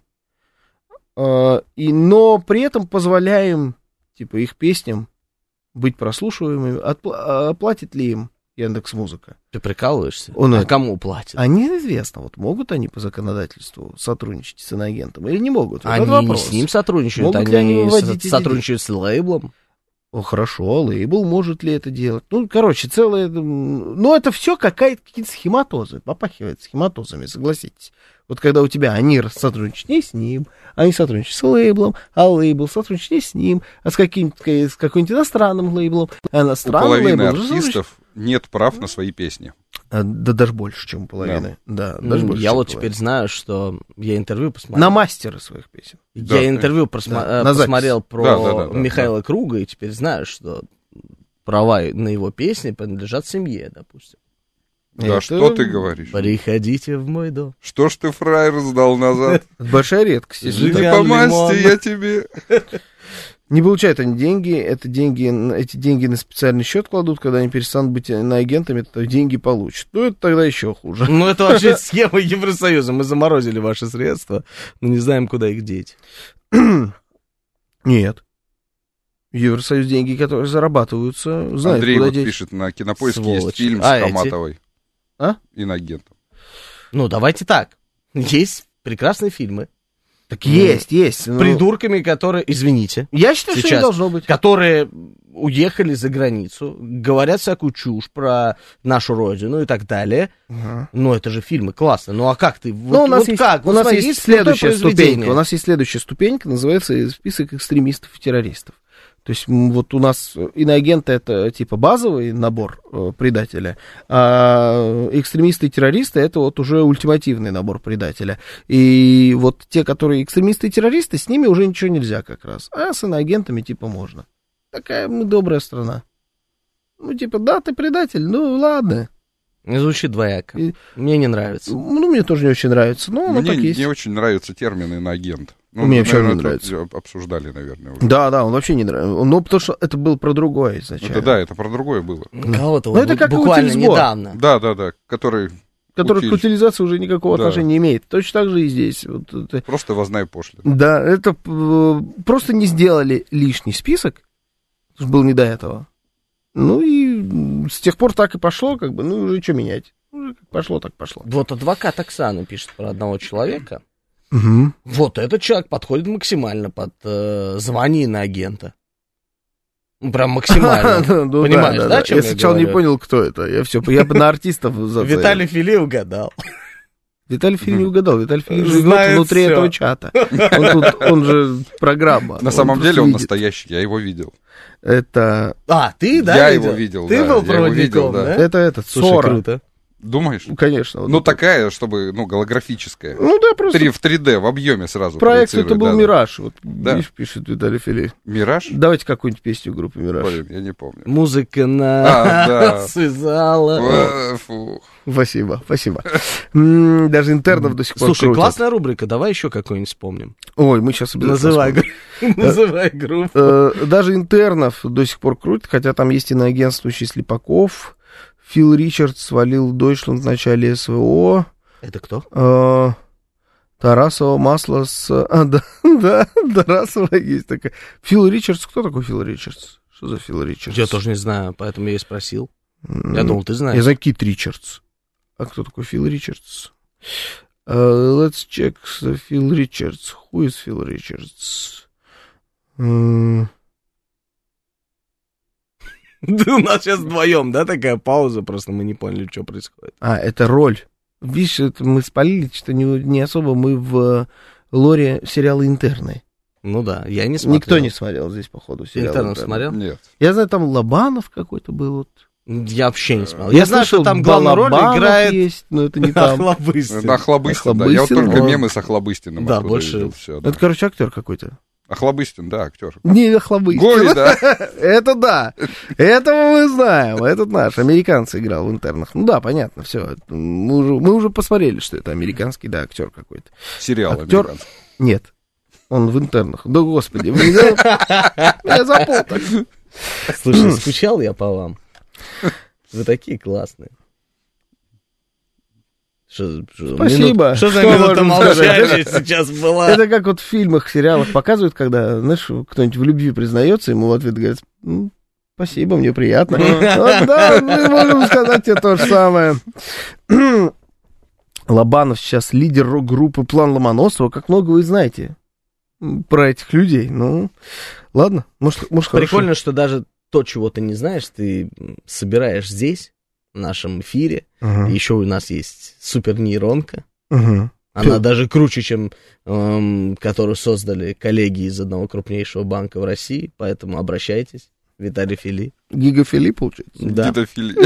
но при этом позволяем, типа, их песням быть прослушиваемыми. Платит ли им Яндекс.Музыка? Ты прикалываешься? Кому платят? А неизвестно, вот могут они по законодательству сотрудничать с иноагентом или не могут? Они не с ним сотрудничают, они сотрудничают с лейблом. О, хорошо, лейбл может ли это делать? Ну, короче, целое... Ну, это все какие-то схематозы, попахивает схематозами, согласитесь. Вот когда у тебя они сотрудничают не с ним, они сотрудничают с лейблом, а лейбл сотрудничает не с ним, а с каким-нибудь иностранным лейблом. А иностранный у половины лейбл артистов нет прав на свои песни. Да даже больше, чем у половины. Да, даже больше, я вот теперь знаю, что я интервью посмотрел. На мастера своих песен. Я интервью посмотрел про Михаила Круга, и теперь знаю, что права на его песни принадлежат семье, допустим. Да, что ты говоришь? Приходите в мой дом. Что ж ты, фраер, сдал назад? Большая редкость. Не по масти я тебе. Не получают они деньги, эти деньги на специальный счет кладут, когда они перестанут быть иноагентами, то деньги получат. Ну, это тогда еще хуже. Ну, это вообще схема Евросоюза. Мы заморозили ваши средства, но не знаем, куда их деть. Нет. Евросоюз деньги, которые зарабатываются, знает, Андрей куда вот деть. Пишет, на Кинопоиске есть фильм с Хаматовой. Иноагентом. Ну, давайте так. Есть прекрасные фильмы. Так есть. С придурками, которые, извините. Я считаю, что не должно быть. Которые уехали за границу, говорят всякую чушь про нашу родину и так далее. Ну, это же фильмы классные. Ну, а как ты? У нас есть следующая ступенька. У нас есть следующая ступенька, называется список экстремистов и террористов. То есть вот у нас иноагенты — это типа базовый набор предателя, а экстремисты и террористы — это вот уже ультимативный набор предателя. И вот те, которые экстремисты и террористы, с ними уже ничего нельзя как раз. А с иноагентами типа можно. Такая мы добрая страна. Ну типа, да, ты предатель, ну ладно. Звучит двояко. Мне не нравится. Ну, мне тоже не очень нравится, но оно так есть. Мне не очень нравится термин иноагент. Ну, мне вообще не нравится. Обсуждали, наверное, уже. Да, он вообще не нравится. Ну, потому что это было про другое изначально. Это про другое было. Кого-то вот это как буквально недавно. Да, который к утилизации уже никакого отношения не имеет. Точно так же и здесь. Вот это... Просто ввозная пошлина. Да, это просто не сделали лишний список, потому что был не до этого. Ну и с тех пор так и пошло, как бы, ну уже что менять? Уже как пошло, так пошло. Вот адвокат Оксана пишет про одного человека. Угу. Вот этот человек подходит максимально под звание иноагента. Ну, прям максимально. Понимаешь, да, чем я сначала не понял, кто это. Я бы на артистов зацелил. Виталий Фили угадал. Виталий Фили не угадал. Виталий Фили живет внутри этого чата. Он же программа. На самом деле он настоящий, я его видел. Это... ты, да? Я его видел, Ты был проводником, да? Это Сора. Круто. Думаешь? Конечно. Вот ну, такая, чтобы, голографическая. Ну, да, просто. В 3D, в объеме сразу. Проект это был «Мираж». Вот, да. видишь, пишет Виталий Фили. «Мираж»? Давайте какую-нибудь песню группы «Мираж». Блин, я не помню. Музыка нас связала. Спасибо. Даже интернов до сих пор Слушай, крутят. классная рубрика, давай еще какую-нибудь вспомним. Ой, мы сейчас обязательно Называй группу. Даже интернов до сих пор крутят, хотя там есть иноагентствующий Слепаков. Фил Ричардс свалил в Дойчланд в начале СВО. Это кто? Тарасово масло с... Да, Тарасово есть такая. Фил Ричардс, кто такой Фил Ричардс? Что за Фил Ричардс? Я тоже не знаю, поэтому я и спросил. Я думал, ты знаешь. Я знаю Кит Ричардс. А кто такой Фил Ричардс? Let's check Фил Ричардс. Who is Фил Ричардс? Да у нас сейчас вдвоем, да, такая пауза, просто мы не поняли, что происходит. Это роль. Видишь, это мы спалили, что не особо мы в лоре сериала «Интерны». Ну да, я не смотрел. Никто не смотрел здесь, походу, сериал «Интернов» смотрел? Нет. Я знаю, там Лобанов какой-то был. Вот. Я вообще не смотрел. Я знаю, что там главную роль играет... есть, но это не там. Охлобыстин. Охлобыстин, да. Я вот только мемы с Охлобыстиным. Да, больше... Видел, все, да. Это, короче, актер какой-то. Охлобыстин, да, актер. Не Охлобыстин. Гови, да. Это да. Этого мы знаем. Этот наш. Американец играл в «Интернах». Ну да, понятно, все. Мы уже посмотрели, что это американский, да, актер какой-то. Сериал актер... американский. Нет. Он в «Интернах». Да, господи. Я запутал. Слушай, скучал я по вам. Вы такие классные. Спасибо. Что за минута молчания сейчас была? Это как вот в фильмах, сериалах показывают, когда, знаешь, кто-нибудь в любви признается, ему в ответ говорят, спасибо, мне приятно. Да, мы можем сказать тебе то же самое. Лобанов сейчас лидер рок-группы «План Ломоносова». Как много вы знаете про этих людей. Ну, ладно, может прикольно, что даже то, чего ты не знаешь, ты собираешь здесь, в нашем эфире. Еще у нас есть супернейронка. Она даже круче, чем которую создали коллеги из одного крупнейшего банка в России. Поэтому обращайтесь. Виталий Фили. Гигафили, получается? Да. Гигафили.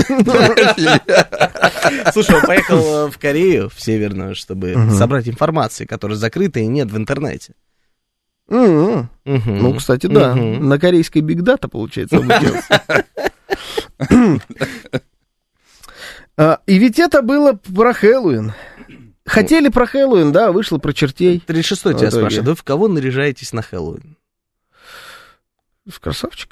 Слушай, он поехал в Корею, в Северную, чтобы собрать информацию, которая закрыта и нет в интернете. Ну, кстати, да. На корейской Big Data, получается, обучился. И ведь это было про Хэллоуин. Хотели про Хэллоуин, да, вышло про чертей. 36-й тебя спрашивает, вы в кого наряжаетесь на Хэллоуин? В красавчика.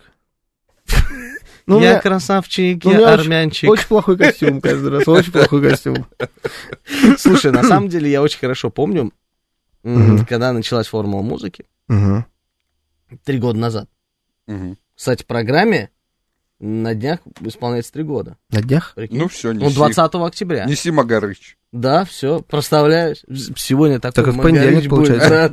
Я красавчик, я армянчик. Очень плохой костюм каждый раз, очень плохой костюм. Слушай, на самом деле я очень хорошо помню, когда началась формула музыки, 3 года назад. Кстати, программе на днях исполняется 3 года. На днях? Прикинь? Ну все, неси. Ну, 20 октября. Неси Магарыч. Да, все, проставляюсь. Сегодня такой так Магарыч будет.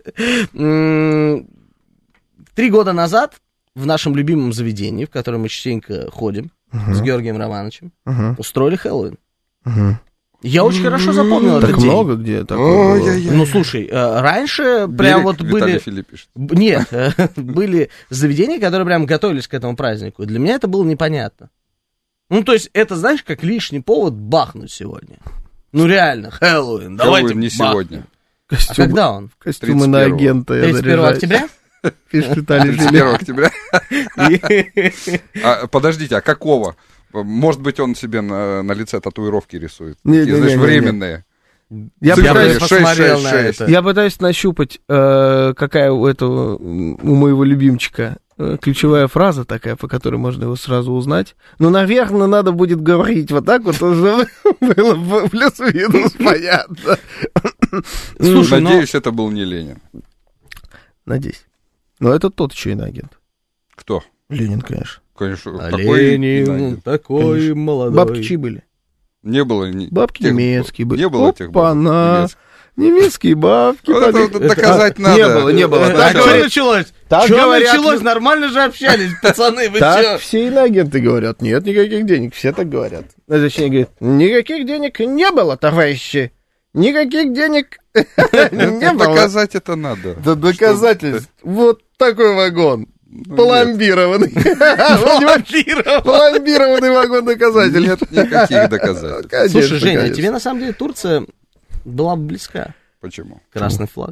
3 года назад в нашем любимом заведении, в котором мы частенько ходим, с Георгием Романовичем, устроили Хэллоуин. Я очень хорошо запомнил этот день. Так много где такое было. Ну, слушай, раньше прям вот были... Нет, были заведения, которые прям готовились к этому празднику. И для меня это было непонятно. Ну, то есть, это, знаешь, как лишний повод бахнуть сегодня. Ну, реально, Хэллоуин, давайте не сегодня. А когда он? Костюмы на агента. 31 октября? Пишет Виталий Фили. 31 октября. Подождите, а какого? Может быть, он себе на лице татуировки рисует. Знаешь, временные. Я посмотрел на это. Я пытаюсь нащупать, какая у моего любимчика ключевая фраза такая, по которой можно его сразу узнать. Ну, наверное, надо будет говорить вот так вот, уже было плюс-минус понятно. Слушай, надеюсь, это был не Ленин. Надеюсь. Но это тот еще иноагент. Кто? Ленин, конечно. Конечно. Ленин такой молодой. Бабки чьи были? Не было. Бабки немецкие были. Не было тех бабок. Немецкие бабки. Вот это доказать надо. Не было. Так что началось? Что началось? Нормально же общались, пацаны, вы так все иноагенты говорят. Нет никаких денег. Все так говорят. Точнее, говорят, никаких денег не было, товарищи. Никаких денег не было. Доказать это надо. Да доказательств. Вот такой вагон. Пломбированный. Пломбированный вагон-доказатель. Нет никаких доказательств. Слушай, Женя, тебе на самом деле Турция была бы близка. Почему? Красный флаг.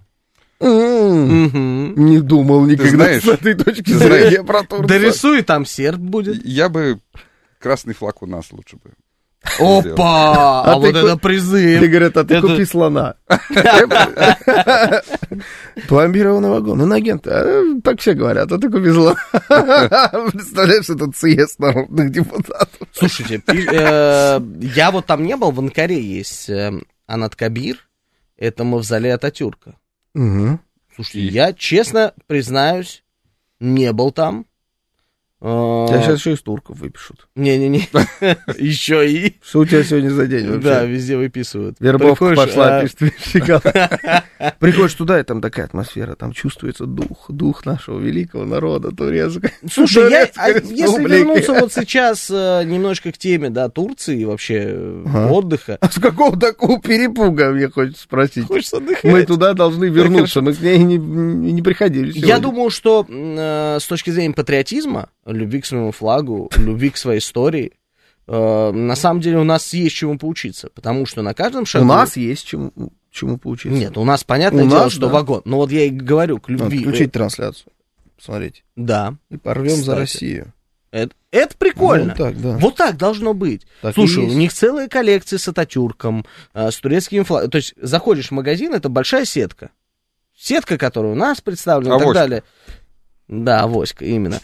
Не думал никогда с этой точки зрения про Турцию. Да рисуй, там серб будет. Я бы красный флаг у нас лучше бы. Опа! А вот это призыв. Ты, говорят, а ты купи слона. Пломбированный вагон. Иноагент. Так все говорят, а ты купи слона. Представляешь, этот съезд народных депутатов. Слушайте, я вот там не был, в Анкаре есть Анаткабир. Это мавзолей Ататюрка. Слушайте, я честно признаюсь, не был там. Тебя сейчас еще из турков выпишут. Не-не-не, еще и... Что у тебя сегодня за день вообще? Да, везде выписывают. Вербовка пошла, пишет. Приходишь туда, и там такая атмосфера, там чувствуется дух нашего великого народа, турецкого. Слушай, если вернуться вот сейчас немножко к теме, да, Турции и вообще отдыха. А с какого такого перепуга, мне хочется спросить? Хочется отдыхать. Мы туда должны вернуться, мы к ней не приходили сегодня. Я думаю, что с точки зрения патриотизма, любви к своему флагу, любви к своей истории, на самом деле у нас есть чему поучиться, потому что на каждом шагу... У нас есть чему поучиться. Нет, у нас, понятное дело, что вагон. Но вот я и говорю, к любви... Включить трансляцию, смотрите. Да. И порвем за Россию. Это прикольно. Ну, так, да. Вот так должно быть. Так. Слушай, у них целые коллекции с Ататюрком, с турецкими флагами. То есть заходишь в магазин, это большая сетка. Сетка, которая у нас представлена и так далее. Да, авоська, именно.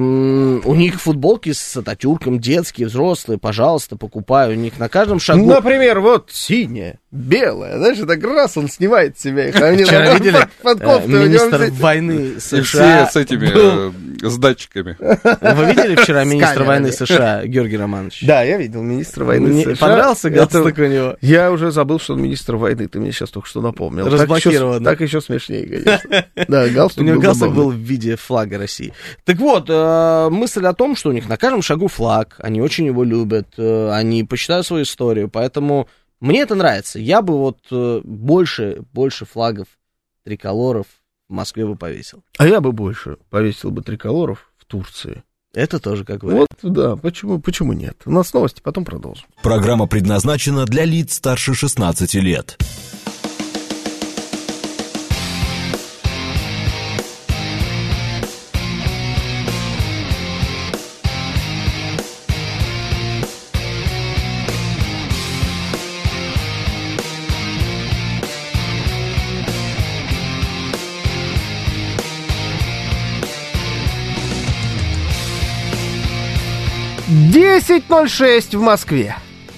У них футболки с Ататюрком, детские, взрослые, пожалуйста, покупаю. У них на каждом шагу... Например, вот синяя, белая, знаешь, так раз он снимает себя. Вчера видели министр войны США... Все с этими с датчиками. Вы видели вчера министра войны США Георгий Романович? Да, я видел министра войны США. Понравился галстук у него? Я уже забыл, что он министр войны, ты мне сейчас только что напомнил. Разблокирован. Так еще смешнее, конечно. Да, галстук у него галстук был в виде флага России. Так вот, мысль о том, что у них на каждом шагу флаг, они очень его любят, они почитают свою историю, поэтому мне это нравится. Я бы вот больше флагов, триколоров в Москве бы повесил. А я бы больше повесил бы триколоров в Турции. Это тоже как вариант. Вот, да, почему нет? У нас новости, потом продолжим. Программа предназначена для лиц старше 16 лет. Десять 10:06 в Москве.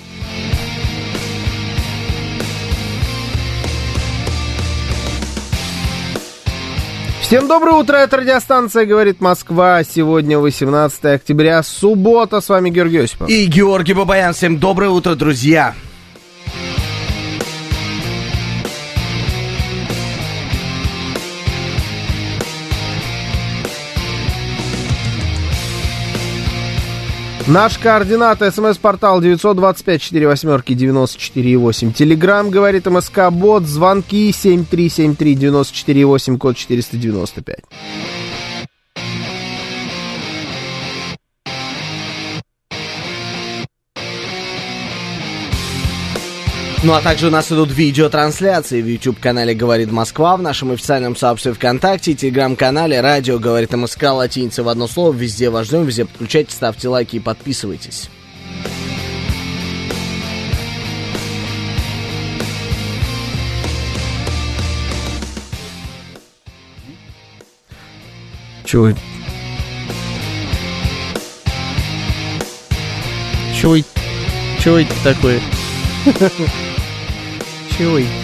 Всем доброе утро, это радиостанция «Говорит Москва». Сегодня 18 октября, суббота. С вами Георгий Осипов. И Георгий Бабаян. Всем доброе утро, друзья. Наш координат, смс-портал 925-48-94-8. Телеграм, говорит МСК-бот, звонки 7373-94-8, код 495. Ну а также у нас идут видеотрансляции в YouTube-канале «Говорит Москва», в нашем официальном сообществе ВКонтакте, Телеграм-канале «Радио говорит МСК», латиница в одно слово, везде вас ждем, везде подключайтесь, ставьте лайки и подписывайтесь. Чего это такое? Чего это?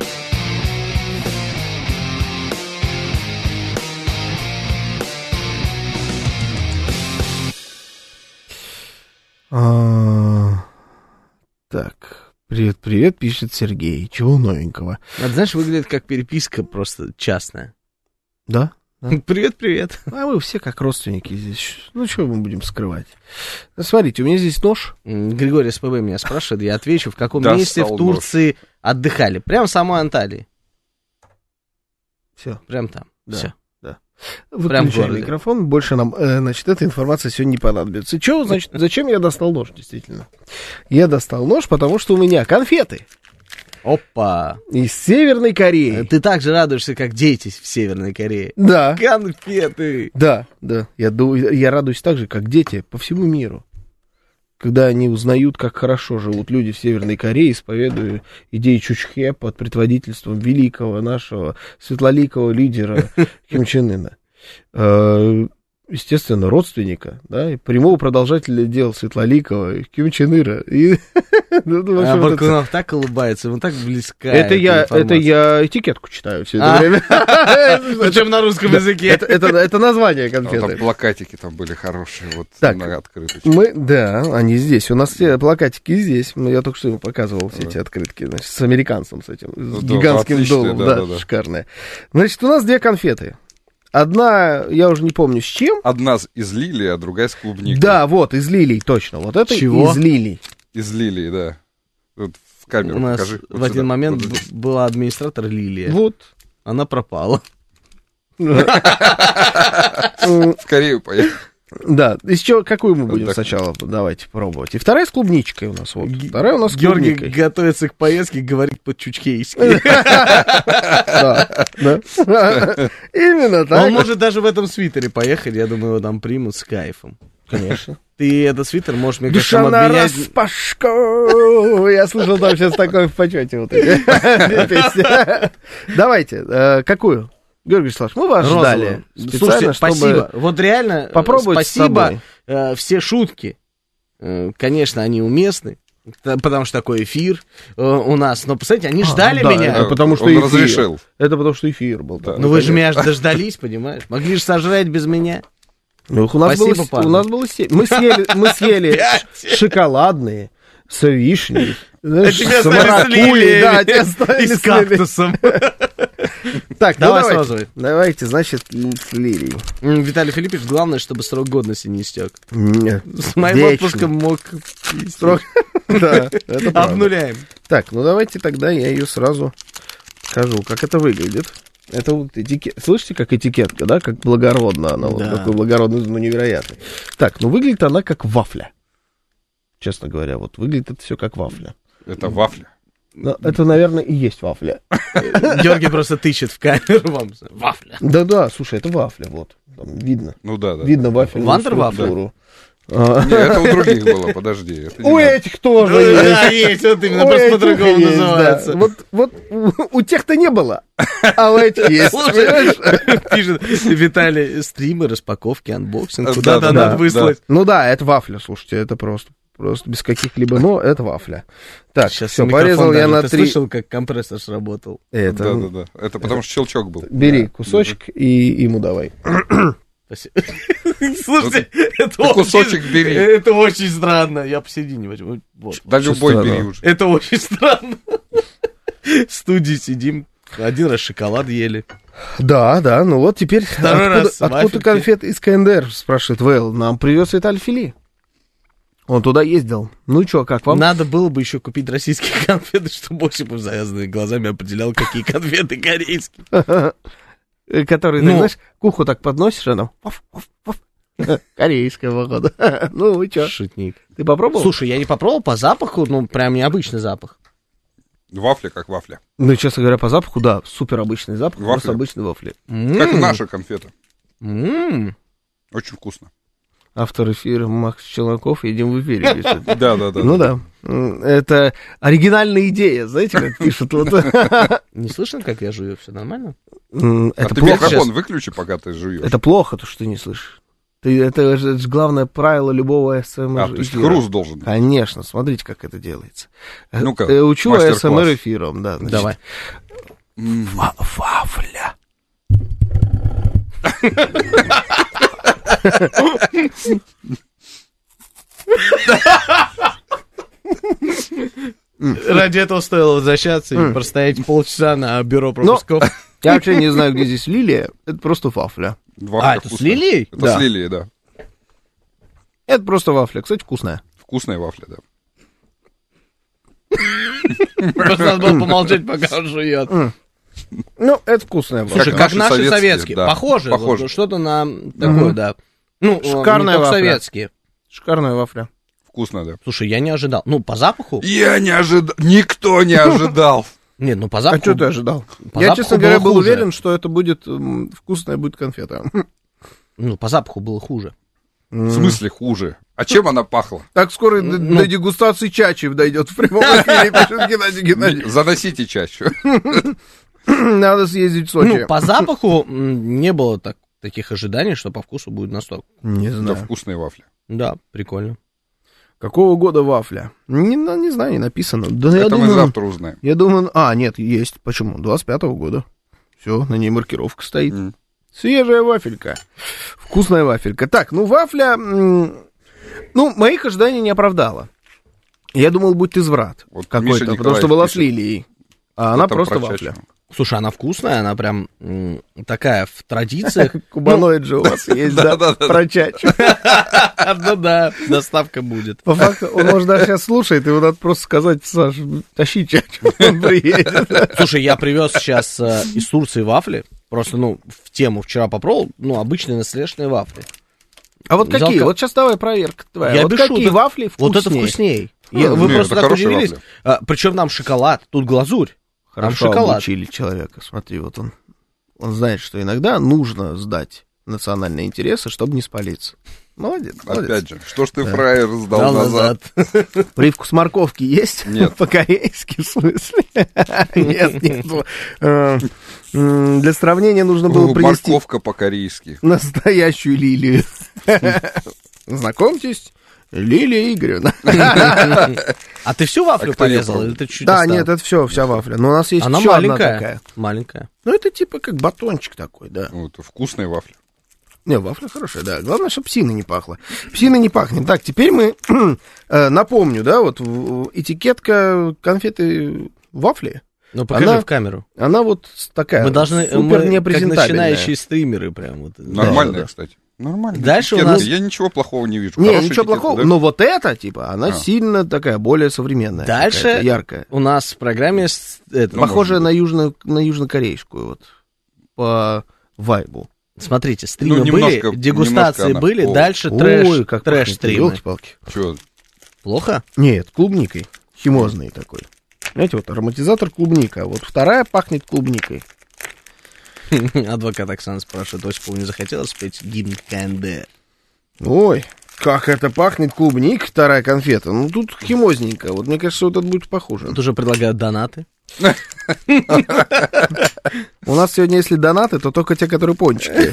Так, привет, пишет Сергей. Чего новенького? Это, знаешь, выглядит как переписка просто частная. Да? Привет. А вы все как родственники здесь. Ну, что мы будем скрывать? Смотрите, у меня здесь нож. Григорий СПБ меня спрашивает, я отвечу, в каком месте в Турции отдыхали. Прям в самой Анталии. Все. Прям там. Да. Все. Выключай микрофон, больше нам, значит, эта информация сегодня не понадобится. Чё, значит, зачем я достал нож, действительно? Я достал нож, потому что у меня конфеты. Опа! Из Северной Кореи. Ты так же радуешься, как дети в Северной Корее. Да. Конфеты! Да. Я радуюсь так же, как дети по всему миру. Когда они узнают, как хорошо живут люди в Северной Корее, исповедуя идеи Чучхе под предводительством великого нашего светлоликого лидера Ким Чен Ына. Естественно, родственника, да, и прямого продолжателя дел светлоликого Ким Чен Ына. А Баркунов так улыбается, ему так близка. Это я этикетку читаю все это время. Причем на русском языке. Это название конфеты. Там плакатики там были хорошие, вот на открыточке. Да, они здесь. У нас все плакатики здесь. Я только что ему показывал все эти открытки, значит, с американцем, с этим, с гигантским долом. Да, шикарная. Значит, у нас 2 конфеты. Одна, я уже не помню с чем. Одна из лилий, а другая с клубникой. Да, вот, из лилий, точно. Вот это чего? Из лилий. Из лилий, да. Вот в камеру у нас покажи. В вот один момент была администратор Лилия. Вот. Она пропала. В Корею поехала. Да, из чего, какую мы будем сначала, давайте пробовать. И вторая с клубничкой у нас, вот. Вторая у нас с клубникой. Георгий готовится к поездке, говорит по-чучхейски. Да. Именно так. Он может даже в этом свитере поехать, я думаю, его там примут с кайфом. Конечно. Ты этот свитер можешь, мне кажется, обменять... Душа Я слышал там сейчас такое в почете. Вот давайте, какую? Георгий Вячеславович, мы вас ждали. Слушайте, спасибо. Вот реально, попробовать спасибо. Все шутки, конечно, они уместны, потому что такой эфир у нас. Но, посмотрите, они ждали меня. Это потому что он разрешил. Это потому что эфир был. Ну вы же меня дождались, понимаешь? Могли же сожрать без меня. Ну, у нас было 7. Мы съели шоколадные с вишней. С маракуйей, и с кактусом. Так, давайте, значит, с лилией. Виталий Филиппович, главное, чтобы срок годности не истек. С моим отпуском мог срок. Да, это правда. Обнуляем. Так, ну давайте тогда я ее сразу покажу, как это выглядит. Это вот слышите, как этикетка, да, как благородно она, вот такой благородный, ну, невероятный. Так, ну выглядит она как вафля. Честно говоря, вот выглядит это все как вафля. Это вафля. Ну, это, наверное, и есть вафля. Георгий просто тычет в камеру вам. Вафля. Да, слушай, это вафля, вот. Там видно. Ну да. Видно вафельную структуру. Нет, это у других было, подожди. У этих тоже есть. Да, есть, вот именно, просто по-другому называется. Вот у тех-то не было, а у этих есть. Слушай, пишет Виталий, стримы, распаковки, анбоксинг, куда-то надо выслать. Ну да, это вафля, слушайте, это просто без каких-либо «но», это вафля. Так, сейчас все, порезал я на 3. Ты слышал, как компрессор сработал? Да. Это потому что щелчок был. Бери кусочек и ему давай. Слушайте, кусочек бери. Это очень странно. Я посередине возьму. Да любой бери уже. Это очень странно. В студии сидим, один раз шоколад ели. Да, ну вот теперь откуда конфет из КНДР, спрашивает Вейл. Нам привез Виталий Фили. Он туда ездил. Ну что, как вам? Надо было бы еще купить российские конфеты, чтобы больше бы завязанными глазами определял, какие конфеты корейские. Которые, знаешь, к уху так подносишь, она... Корейская, походу. Ну, вы что? Шутник. Ты попробовал? Слушай, я не попробовал по запаху, ну, прям необычный запах. Вафля как вафля. Ну, честно говоря, по запаху, да, супер обычный запах, просто обычный вафли. Как наша конфета. Очень вкусно. Автор эфира Макс Челноков, едем в эфире. Да. Ну да. Это оригинальная идея, знаете, как пишут. Не слышно, как я жую? Все нормально? Это ты микрофон выключи, пока ты жуешь. Это плохо, то, что ты не слышишь. Это же главное правило любого СМР. То есть хруст должен быть. Конечно, смотрите, как это делается. Ну-ка, учу СМР эфиром, да. Давай. Вафля. Ради этого стоило возвращаться и простоять полчаса на бюро пропусков. Я вообще не знаю, где здесь лилия. Это просто вафля. Это с лилией? Это с лилией, да. Это просто вафля. Кстати, вкусная. Вкусная вафля, да. Просто надо было помолчать, пока он жует. Ну, это вкусная вафля. Слушай, как наши советские. Да. Похоже. Вот, что-то на такое, да. Ну, шикарная вафля. Советские. Шикарная вафля. Вкусно, да. Слушай, я не ожидал. Ну, по запаху? Я не ожидал. Никто не ожидал. Нет, ну по запаху... А что ты ожидал? Я, честно говоря, был уверен, что это будет вкусная будет конфета. Ну, по запаху было хуже. В смысле хуже? А чем она пахла? Так скоро до дегустации чачев дойдет в прямом эфире, пишет Геннадий Геннадьевич. Заносите чаще. Надо съездить в Сочи. Ну, по запаху не было таких ожиданий, что по вкусу будет настолько. Не знаю. Это вкусные вафли. Да, прикольно. Какого года вафля? Не знаю, не написано. Да, это мы завтра узнаем. Я думаю... нет, есть. Почему? 25-го года. Все, на ней маркировка стоит. Свежая вафелька. Вкусная вафелька. Так, ну, вафля... моих ожиданий не оправдала. Я думал, будет изврат вот какой-то, потому что была с лилией. А она просто вафля. Слушай, она вкусная, она прям такая в традициях. Кубаноид же у вас есть, да, про чачу. Ну да, доставка будет. По факту, он, может, даже сейчас слушает, его надо просто сказать: Саш, тащи чачу, он приедет. Слушай, я привез сейчас из Турции вафли, просто, в тему вчера попробовал, обычные наследственные вафли. А вот какие? Вот сейчас давай проверка твоя. Вот какие вафли вкуснее? Вот это вкуснее. Вы просто так удивились. Причем там шоколад, тут глазурь. Хорошо обучили человека. Смотри, вот он знает, что иногда нужно сдать национальные интересы, чтобы не спалиться. Молодец. Опять же, что ж ты, фраер, сдал назад? Привкус морковки есть? Нет. По-корейски, в смысле? Нет. Для сравнения нужно было принести... Морковка по-корейски. Настоящую лилию. Знакомьтесь, Лилия Игоревна. А ты всю вафлю порезал? Или ты чуть-чуть да, нет, это все, вся вафля. Но у нас есть еще одна такая. Маленькая. Ну, это типа как батончик такой, да. Ну, это вкусная вафля. Не, вафля хорошая, да. Главное, чтобы псина не пахла. Псина не пахнет. Так, теперь мы напомню, да, вот этикетка конфеты вафли. Ну, покажи в камеру. Она вот такая. Мы должны, супер непрезентабельная. как начинающие стримеры прям. Вот. Нормальная, кстати. Нормально. Дальше у нас... Я ничего плохого не вижу. Не, ничего плохого, да? Но вот эта, типа, она сильно такая, более современная. Дальше яркая. У нас в программе... похожая на южнокорейскую, вот, по вайбу. Смотрите, стримы были, дегустации были, дальше трэш-стримы. Чего? Плохо? Нет, клубникой, химозный такой. Знаете, вот ароматизатор клубника, вот вторая пахнет клубникой. Адвокат Оксана спрашивает, Осипову не захотелось петь гимн КНДР? Ой, как это пахнет клубник, вторая конфета. Ну, тут химозненько. Вот мне кажется, вот это будет похоже. Тут уже предлагают донаты. У нас сегодня, если донаты, то только те, которые пончики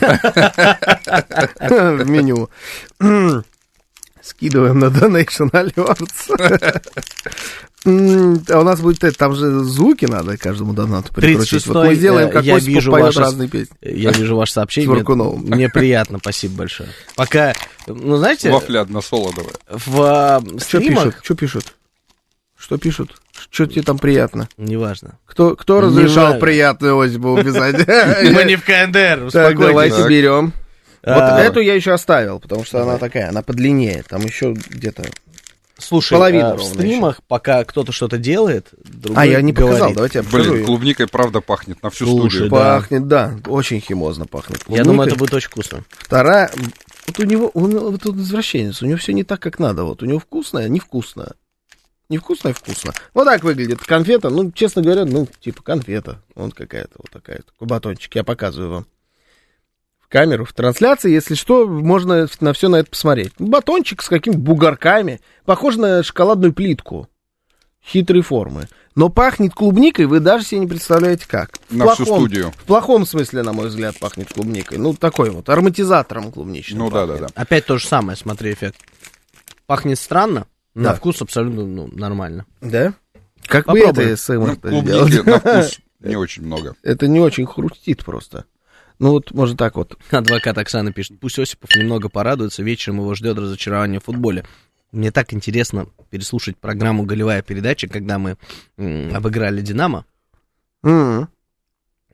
в меню. Скидываем на Donation Alerts. А у нас будет, там же звуки надо каждому донату прикрутить. Вот мы сделаем, как Осипов поет разные песни. Я вижу ваше сообщение. Мне приятно, спасибо большое. Пока, знаете... Вафля односолодовая. В стримах... Что пишут? Что пишут? Что тебе там приятно? Неважно. Кто разрешал приятную Осипову писать? Мы не в КНДР, так, давайте берем. Вот эту я еще оставил, потому что она такая, она подлиннее. Там еще где-то... Слушай, в стримах, пока кто-то что-то делает, другой я не показал, давайте я покажу. Блин, клубникой правда пахнет на всю студию. Пахнет, да, очень химозно пахнет. Я думаю, это будет очень вкусно. Вторая, вот у него, вот тут извращенец, у него все не так, как надо. Вот у него вкусное, невкусное. Невкусное, вкусно. Вот так выглядит конфета, честно говоря, типа конфета. Вот какая-то вот такая, такой батончик, я показываю вам. Камеру в трансляции, если что, можно на все на это посмотреть. Батончик с какими-то бугорками, похож на шоколадную плитку. Хитрой формы. Но пахнет клубникой, вы даже себе не представляете как. Всю студию. В плохом смысле, на мой взгляд, пахнет клубникой. Такой вот, ароматизатором клубничным. Да. Опять то же самое, смотри, эффект. Пахнет странно, на вкус абсолютно нормально. Да? Как бы это СМР-то клубники на вкус не очень много. Это не очень хрустит просто. Может так вот. Адвокат Оксана пишет, пусть Осипов немного порадуется, вечером его ждет разочарование в футболе. Мне так интересно переслушать программу «Голевая передача», когда мы обыграли «Динамо». Ты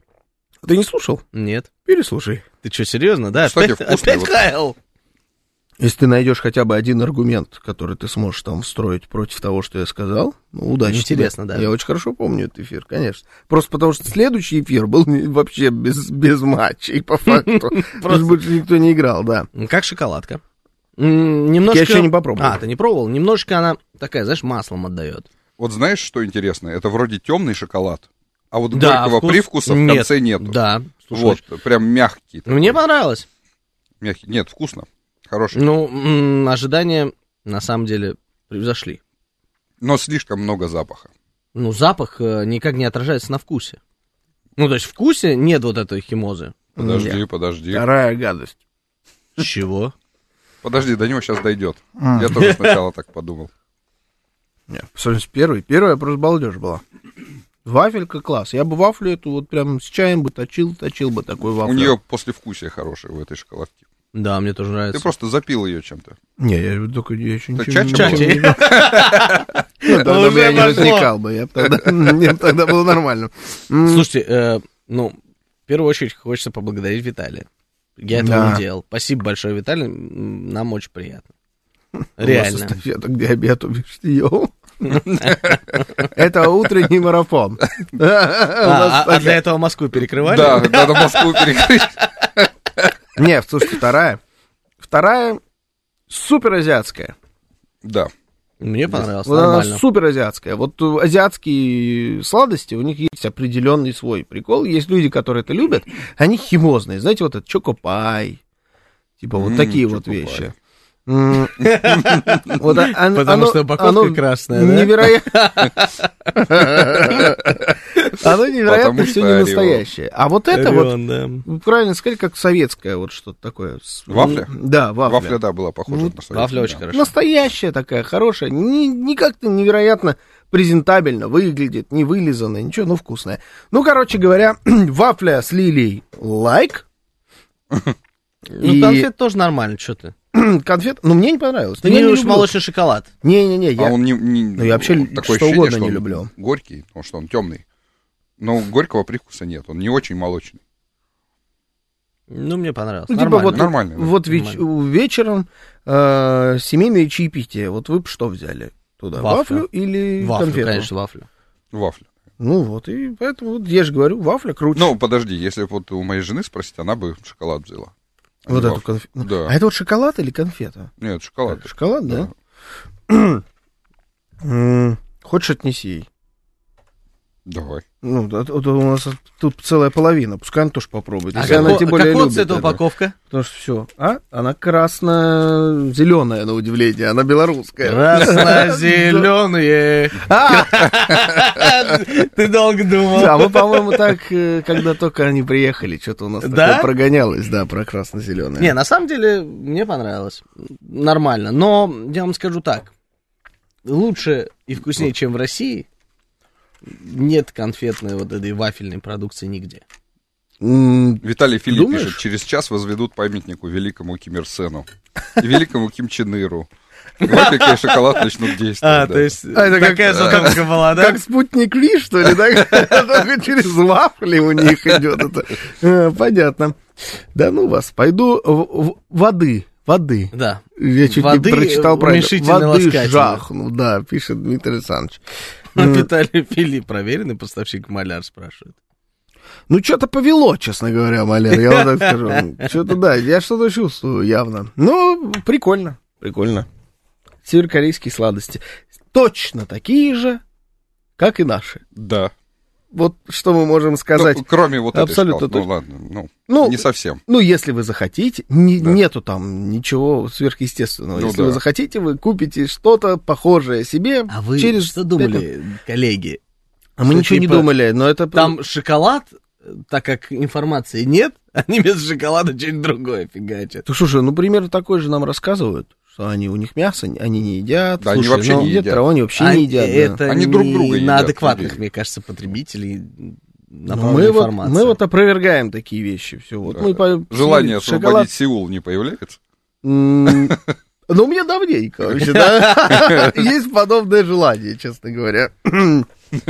не слушал? Нет. Переслушай. Ты что, серьезно, да? Кстати, опять Хайл? Если ты найдешь хотя бы один аргумент, который ты сможешь там встроить против того, что я сказал, ну, удачи. Интересно, тебе. да. Я очень хорошо помню этот эфир, конечно. Просто потому что следующий эфир был вообще без матчей, по факту. Просто больше никто не играл, да. Как шоколадка. Немножко... Я еще не попробовал. А, ты не пробовал? Немножко она такая, знаешь, маслом отдает. Вот знаешь, что интересно? Это вроде темный шоколад, а вот горького привкуса в конце нету. Да. Слушай, вот, прям мягкий. Мне понравилось. Мягкий. Нет, вкусно. Хороший. Ну, ожидания, на самом деле, превзошли. Но слишком много запаха. Ну, запах никак не отражается на вкусе. Ну, то есть в вкусе нет вот этой химозы. Подожди. Вторая гадость. Чего? Подожди, до него сейчас дойдет. Я тоже сначала так подумал. Нет, первая просто балдеж была. Вафелька класс. Я бы вафлю эту вот прям с чаем бы точил бы такой вафлю. У нее послевкусие хорошее в этой шоколадке. Да, мне тоже нравится. Ты просто запил ее чем-то. Не, я еще ничего не делал. Тогда бы я не возникал бы. Тогда было нормально. Слушайте, ну, в первую очередь хочется поблагодарить Виталия. Я этого не делал. Спасибо большое, Виталий. Нам очень приятно. Реально. Эстафета к диабету Бештиёв. Это утренний марафон. А для этого Москву перекрывали? Да, надо Москву перекрыть. Нет, слушайте, вторая суперазиатская. Да. Мне понравилось, нормально. Она суперазиатская. Вот азиатские сладости, у них есть определенный свой прикол. Есть люди, которые это любят, они химозные. Знаете, вот это чокопай, типа вот такие вот вещи. Потому что упаковка красная, да? Оно невероятно все не настоящее. А вот это вот, правильно сказать, как советское вот что-то такое. Вафля? Да, вафля. Вафля, да, была похожа на советскую. Вафля очень хорошая. Настоящая такая, хорошая. Не как-то невероятно презентабельно выглядит, не вылизанная, ничего, но вкусная. Ну, короче говоря, вафля с лилией лайк. Ну, конфет тоже нормально, что ты. Конфет, ну, мне не понравилось. Ты не любишь молочный шоколад. Не-не-не, я вообще такое что ощущение, угодно что не он люблю. Горький, потому что он темный. Но горького привкуса нет, он не очень молочный. Ну, мне понравилось. Ну, типа нормально. Вот вечером семейное чаепитие. Вот вы бы что взяли туда? Вафлю или конфету? Конечно, вафлю. Вафлю. Ну вот, и поэтому, вот, я же говорю, вафля круче. Ну, подожди, если вот у моей жены спросить, она бы шоколад взяла. Вот эту конфету. Да. А это вот шоколад или конфета? Нет, шоколад. Шоколад, да? Хочешь, отнеси ей? Давай. Ну, у нас тут целая половина, пускай она тоже попробует. А какого цвета упаковка? Потому что все, она красно-зеленая, на удивление, она белорусская. Красно-зеленые. Ты долго думал. Да, мы, по-моему, так, когда только они приехали, что-то у нас такое прогонялось, да, про красно-зеленое. Не, на самом деле, мне понравилось. Нормально. Но, я вам скажу так, лучше и вкуснее, чем в России, нет конфетной вот этой вафельной продукции нигде. Виталий Филипп пишет, через час возведут памятнику великому Ким Ир Сену и великому Ким Чен Иру. Вафелька и шоколад начнут действовать. То есть такая задумка была, да? Как спутник Ви, что ли, да? Только через вафли у них идет это. Понятно. Да ну вас, пойду воды. Да. Я чуть не прочитал правильно. Воды жахну, да, пишет Дмитрий Александрович. Виталий Филипп, проверенный поставщик маляр, спрашивает. Ну, что-то повело, честно говоря, маляр, я вот так скажу. Что-то, да, я что-то чувствую явно. Ну, прикольно. Северокорейские сладости. Точно такие же, как и наши. Да. Вот что мы можем сказать. Ну, кроме вот абсолютно этой шоколады. Ну ладно, не совсем. Ну, если вы захотите, нету там ничего сверхъестественного. Если вы захотите, вы купите что-то похожее себе. А вы что думали, коллеги? А мы ничего не думали, но это... Там шоколад, так как информации нет, они без шоколада что-нибудь другое фигачат. Слушай, ну, примерно такое же нам рассказывают. Что они, у них мясо, они не едят. Да, они вообще не едят. Траву, они вообще не едят. Это они друг друга едят. На адекватных, мне кажется, потребителей мы вот опровергаем такие вещи. Все. Вот мы желание освободить Сеул не появляется? Ну, у меня давненько вообще, да. Есть подобное желание, честно говоря.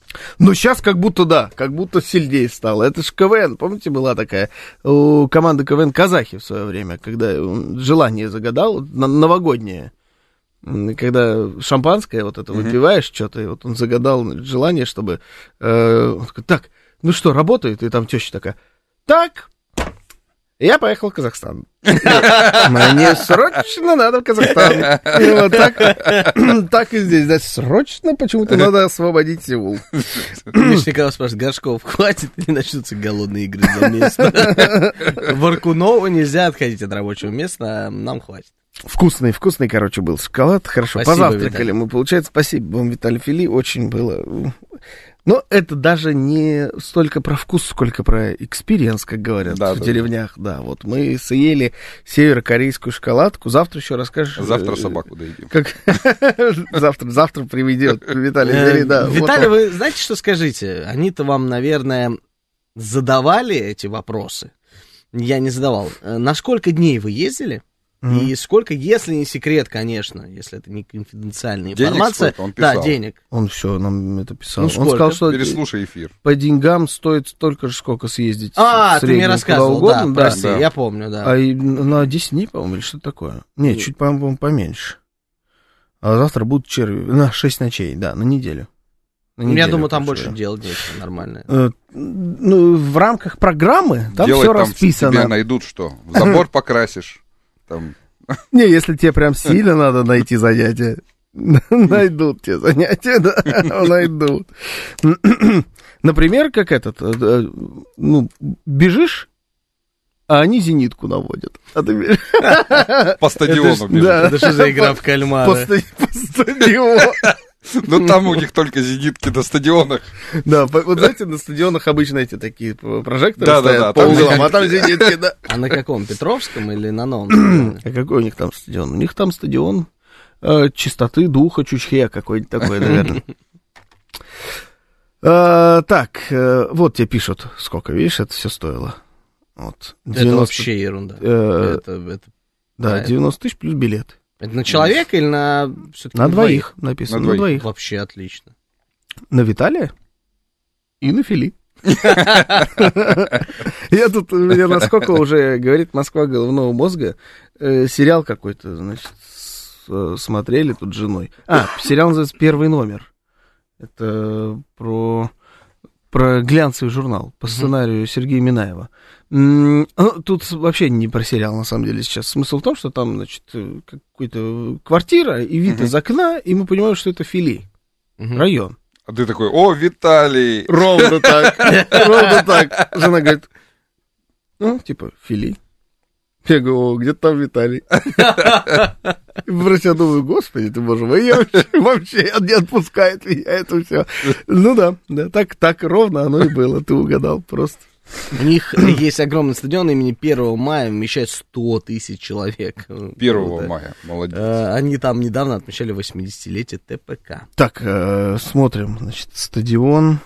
Но сейчас как будто сильнее стало. Это ж КВН, помните, была такая у команды КВН «Казахи» в свое время, когда он желание загадал, новогоднее. Когда шампанское вот это выпиваешь что-то, и вот он загадал желание, чтобы... так, ну что, работает? И там теща такая, так, я поехал в Казахстан. Мне срочно надо в Казахстан. И вот так и здесь, да, срочно почему-то надо освободить Сеул. Миша Николаев спрашивает, Горшков хватит или начнутся голодные игры за место? Варкунову нельзя отходить от рабочего места, а нам хватит. Вкусный, короче, был шоколад. Хорошо, спасибо, позавтракали Виталий. мы, получается. Спасибо вам, Виталий Фили, очень было... Но это даже не столько про вкус, сколько про экспириенс, как говорят в деревнях. Да, вот мы съели северокорейскую шоколадку. Завтра еще расскажешь... Завтра собаку доедим. Завтра приведет Виталий Фили, да. Виталий, вы знаете, что скажите? Они-то вам, наверное, задавали эти вопросы. Я не задавал. На сколько дней вы ездили? И сколько, если не секрет, конечно, если это не конфиденциальная информация. Денег он писал. Да, денег. Он все нам это писал. Ну, он сказал, что переслушай эфир. По деньгам стоит столько же, сколько съездить. Ты мне рассказывал, угодно, да, прости, я помню, да. А на 10 дней, по-моему, или что такое? Нет, чуть, по-моему, поменьше. А завтра будут черви. На 6 ночей, да, на неделю. Я думаю, там больше делать нечего, нормально. Ну, в рамках программы там делать все там расписано. Тебе найдут что? Забор покрасишь. Там. Не, если тебе прям сильно надо найти занятия, найдут тебе занятия, да, найдут. Например, как бежишь, а они зенитку наводят. По стадиону бежишь. Это что за игра в кальмара? По стадиону. Ну, там у них только зенитки на стадионах. Да, вот знаете, на стадионах обычно эти такие прожекторы стоят по там углам, а там зенитки, да. А на каком, Петровском или на новом? А какой у них там стадион? У них там стадион чистоты духа Чучхе какой-нибудь такой, наверное. Так, вот тебе пишут, сколько, видишь, это все стоило. Вот. Это вообще ерунда. Да, 90 тысяч плюс билет. Это на человека или на... На двоих написано, на двоих. Вообще отлично. На Виталия и на Фили. Я тут, насколько уже говорит Москва головного мозга, сериал какой-то, значит, смотрели тут с женой. Сериал называется «Первый номер». Это про глянцевый журнал по сценарию Сергея Минаева. Тут вообще не про сериал, на самом деле, сейчас. Смысл в том, что там, значит, какая-то квартира и вид из окна, и мы понимаем, что это Фили, район. А ты такой, о, Виталий! Ровно так, ровно так. Жена говорит, типа, Фили. Я говорю, где там Виталий? Просто я думаю, господи ты, боже мой, вообще не отпускает меня это все. Ну да, так ровно оно и было, ты угадал просто. У них есть огромный стадион имени 1 мая, вмещает 100 тысяч человек. 1 мая, молодец. Они там недавно отмечали 80-летие ТПК. Так, смотрим, значит, стадион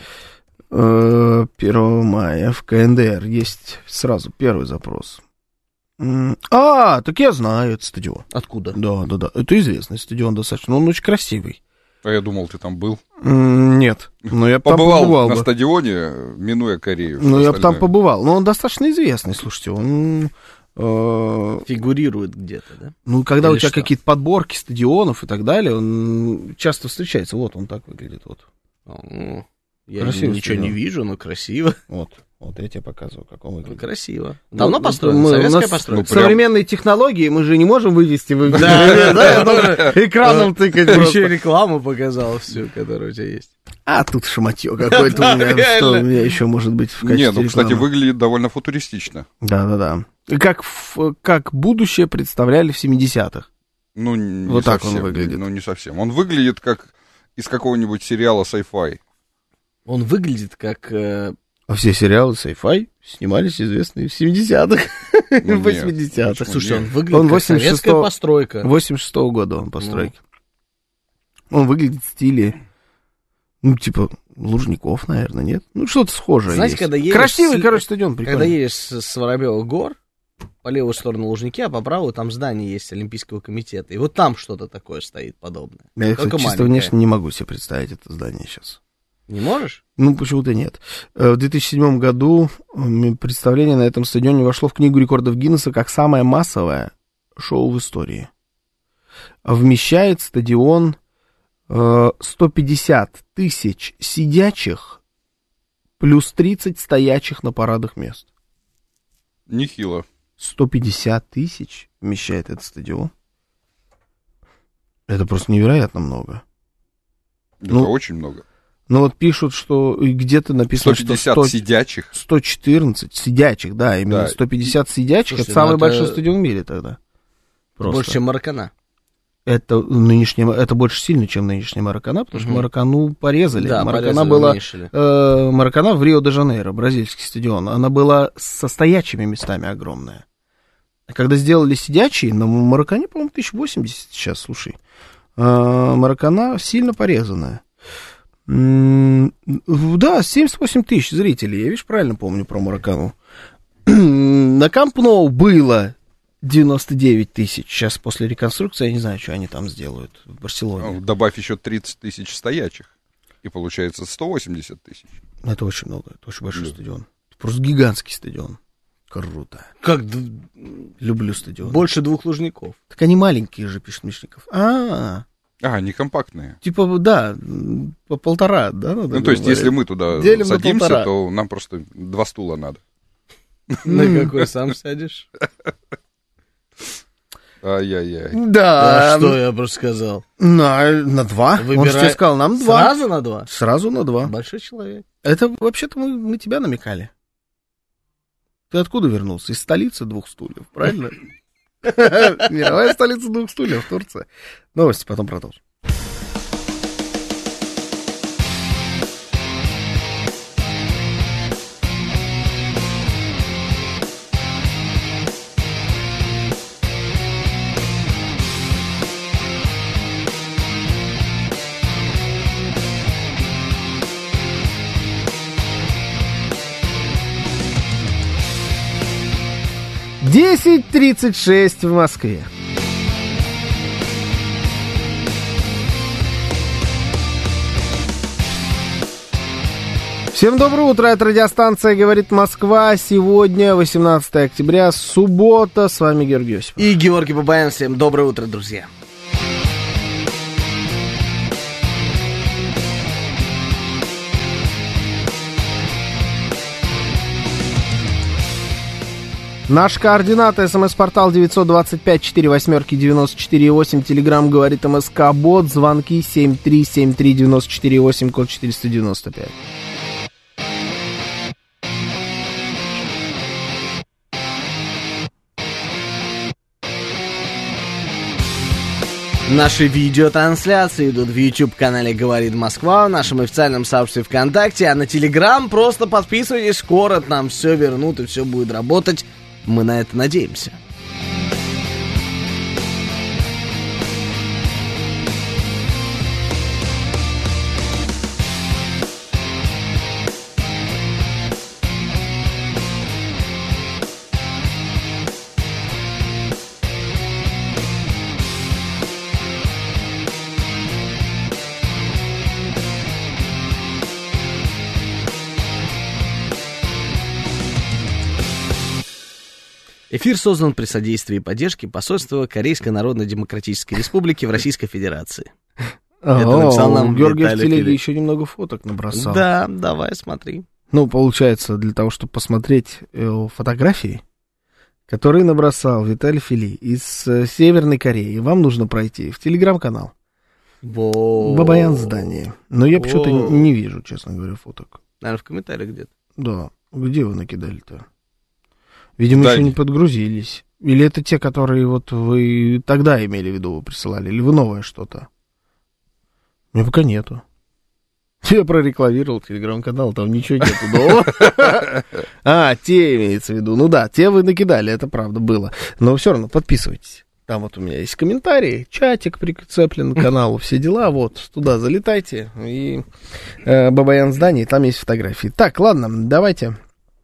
1 мая в КНДР. Есть сразу первый запрос. Так я знаю этот стадион. Откуда? Да. Это известный стадион достаточно, он очень красивый. А я думал, ты там был. Нет, но я там побывал на стадионе, минуя Корею. Ну, я бы там побывал. Но он достаточно известный, слушайте, он... Фигурирует где-то, да? Ну, когда или у тебя какие-то подборки стадионов и так далее, он часто встречается. Вот он так выглядит, вот. Я ничего не вижу, но красиво. Вот я тебе показываю, как он выглядит. Красиво. Давно построено? Советская постройка? Современные технологии мы же не можем вывести в экраном тыкать. Еще рекламу показал всю, которая у тебя есть. А тут шматье какое-то у меня. Что у меня еще может быть в качестве рекламы? Кстати, выглядит довольно футуристично. Да. Как будущее представляли в 70-х. Ну, не вот совсем. Так он выглядит. Ну, не совсем. Он выглядит как из какого-нибудь сериала sci-fi. Он выглядит как... А все сериалы sci-fi снимались известные в 70-х, в 80-х. Слушай, он выглядит как советская постройка. 86-го года он постройки. Он выглядит в стиле, типа, Лужников, наверное, нет? Ну, что-то схожее. Знаете, когда едешь... Красивый, короче, стадион, прикольный. Когда едешь с Воробьевых гор, по левую сторону Лужники, а по правую там здание есть Олимпийского комитета. И вот там что-то такое стоит подобное. Я, кстати, чисто внешне не могу себе представить это здание сейчас. Не можешь? Ну, почему-то нет. В 2007 году представление на этом стадионе вошло в Книгу рекордов Гиннесса как самое массовое шоу в истории. Вмещает стадион 150 тысяч сидячих плюс 30 стоячих на парадах мест. Нехило. 150 тысяч вмещает этот стадион. Это просто невероятно много. Это очень много. Ну вот пишут, что где-то написано, 150 что сидячих. 114 сидячих, да, именно да. 150 сидячих. Слушайте, это самый большой стадион в мире тогда. Просто. Больше, чем Маракана. Это больше сильно, чем нынешняя Маракана, потому что Маракану порезали. Да, Маракана в Рио-де-Жанейро, бразильский стадион. Она была со стоячими местами огромная. Когда сделали сидячие, на Маракане, по-моему, 1080 сейчас, слушай. Маракана сильно порезанная. Да, 78 тысяч зрителей. Я, видишь, правильно помню про Маракану. На Камп Ноу было 99 тысяч. Сейчас после реконструкции я не знаю, что они там сделают в Барселоне. Добавь еще 30 тысяч стоячих, и получается 180 тысяч. Это очень много, это очень большой стадион. Это просто гигантский стадион. Круто. Как? Люблю стадион. Больше 2 Лужников. Так они маленькие же, пишет Мечников. Не компактные. Типа, да, по 1,5, да? Ну, то есть, если мы туда делим садимся, то нам просто 2 стула надо. На какой сам сядешь? Ай-яй-яй. Да. Что я просто сказал? На 2. Он же тебе сказал, нам 2. Сразу на 2? Сразу на 2. Большой человек. Это вообще-то мы на тебя намекали. Ты откуда вернулся? Из столицы 2 стульев, правильно? Мировая столица 2 стульев, Турция. Новости потом продолжим. Десять 36 в Москве. Всем доброе утро, это радиостанция «Говорит Москва». Сегодня 18 октября, суббота. С вами Георгий Осипов. И Георгий Бабаян. Всем доброе утро, друзья. Наш координат, смс-портал 925-48-94-8, телеграмм «Говорит МСК», бот, звонки 7373-94-8, код 495. Наши видеотрансляции идут в YouTube-канале «Говорит Москва», в нашем официальном сообществе ВКонтакте, а на Телеграм просто подписывайтесь, скоро нам все вернут и все будет работать. Мы на это надеемся. Эфир создан при содействии и поддержке посольства Корейской Народно-Демократической Республики в Российской Федерации. Это написал нам Георгий в телеге еще немного фоток набросал. Да, давай, смотри. Ну, получается, для того, чтобы посмотреть фотографии, которые набросал Виталий Фили из Северной Кореи, вам нужно пройти в телеграм-канал Бабаян здание. Но я почему-то не вижу, честно говоря, фоток. Наверное, в комментариях где-то. Да. Где вы накидали-то? Видимо, еще не подгрузились. Или это те, которые вот вы тогда имели в виду, вы присылали? Или вы новое что-то? У меня пока нету. Я прорекламировал телеграм-канал, там ничего нету нового. Те имеется в виду. Ну да, те вы накидали, это правда было. Но все равно подписывайтесь. Там вот у меня есть комментарии, чатик прицеплен к каналу, все дела. Вот, туда залетайте. И Бабаян здание, там есть фотографии. Так, ладно, давайте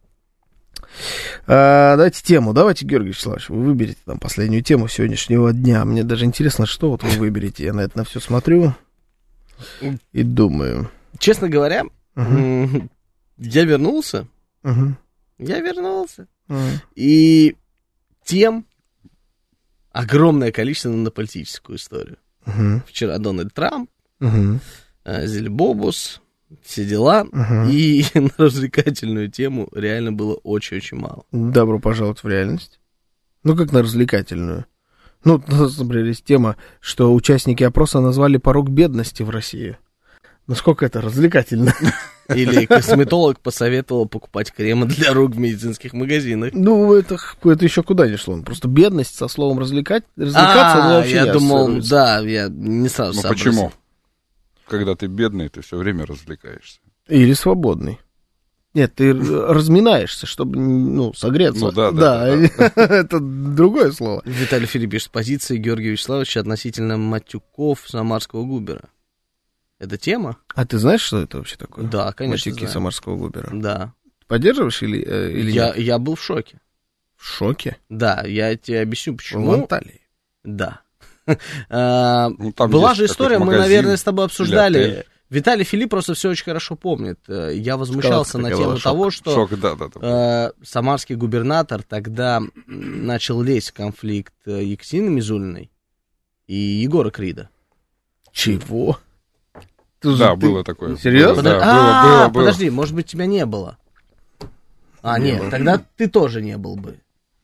тему. Давайте, Георгий Вячеславович, вы выберете там последнюю тему сегодняшнего дня. Мне даже интересно, что вот вы выберете. Я на это на все смотрю и думаю. честно говоря, я вернулся. Я вернулся. И тем огромное количество на политическую историю. Вчера Дональд Трамп, Зельбобус, все дела. И на развлекательную тему реально было очень-очень мало. Добро пожаловать в реальность. Ну, как на развлекательную. Ну, например, есть тема, что участники опроса назвали порог бедности в России. Насколько это развлекательно? Или косметолог посоветовал покупать кремы для рук в медицинских магазинах. Ну, это еще куда ни шло. Просто бедность со словом развлекаться, вообще я думал, да, я не сразу сообразил. Почему? Когда ты бедный, ты все время развлекаешься. Или свободный. Нет, ты разминаешься, чтобы, согреться. Ну, да. Это другое слово. Виталий Филиппович, с позиции Георгия Вячеславовича относительно матюков самарского губера. Это тема? А ты знаешь, что это вообще такое? Да, конечно, матюки самарского губера. Да. Поддерживаешь или нет? Я был в шоке. В шоке? Да, я тебе объясню, почему. В Анталии? Да. Была же история, мы, наверное, с тобой обсуждали. Виталий Филипп просто все очень хорошо помнит. Я возмущался на тему того, что самарский губернатор тогда начал лезть в конфликт Екатерины Мизулиной и Егора Крида. Чего? Да, было такое. Серьезно? Было. Подожди, может быть, тебя не было. Нет, тогда ты тоже не был бы.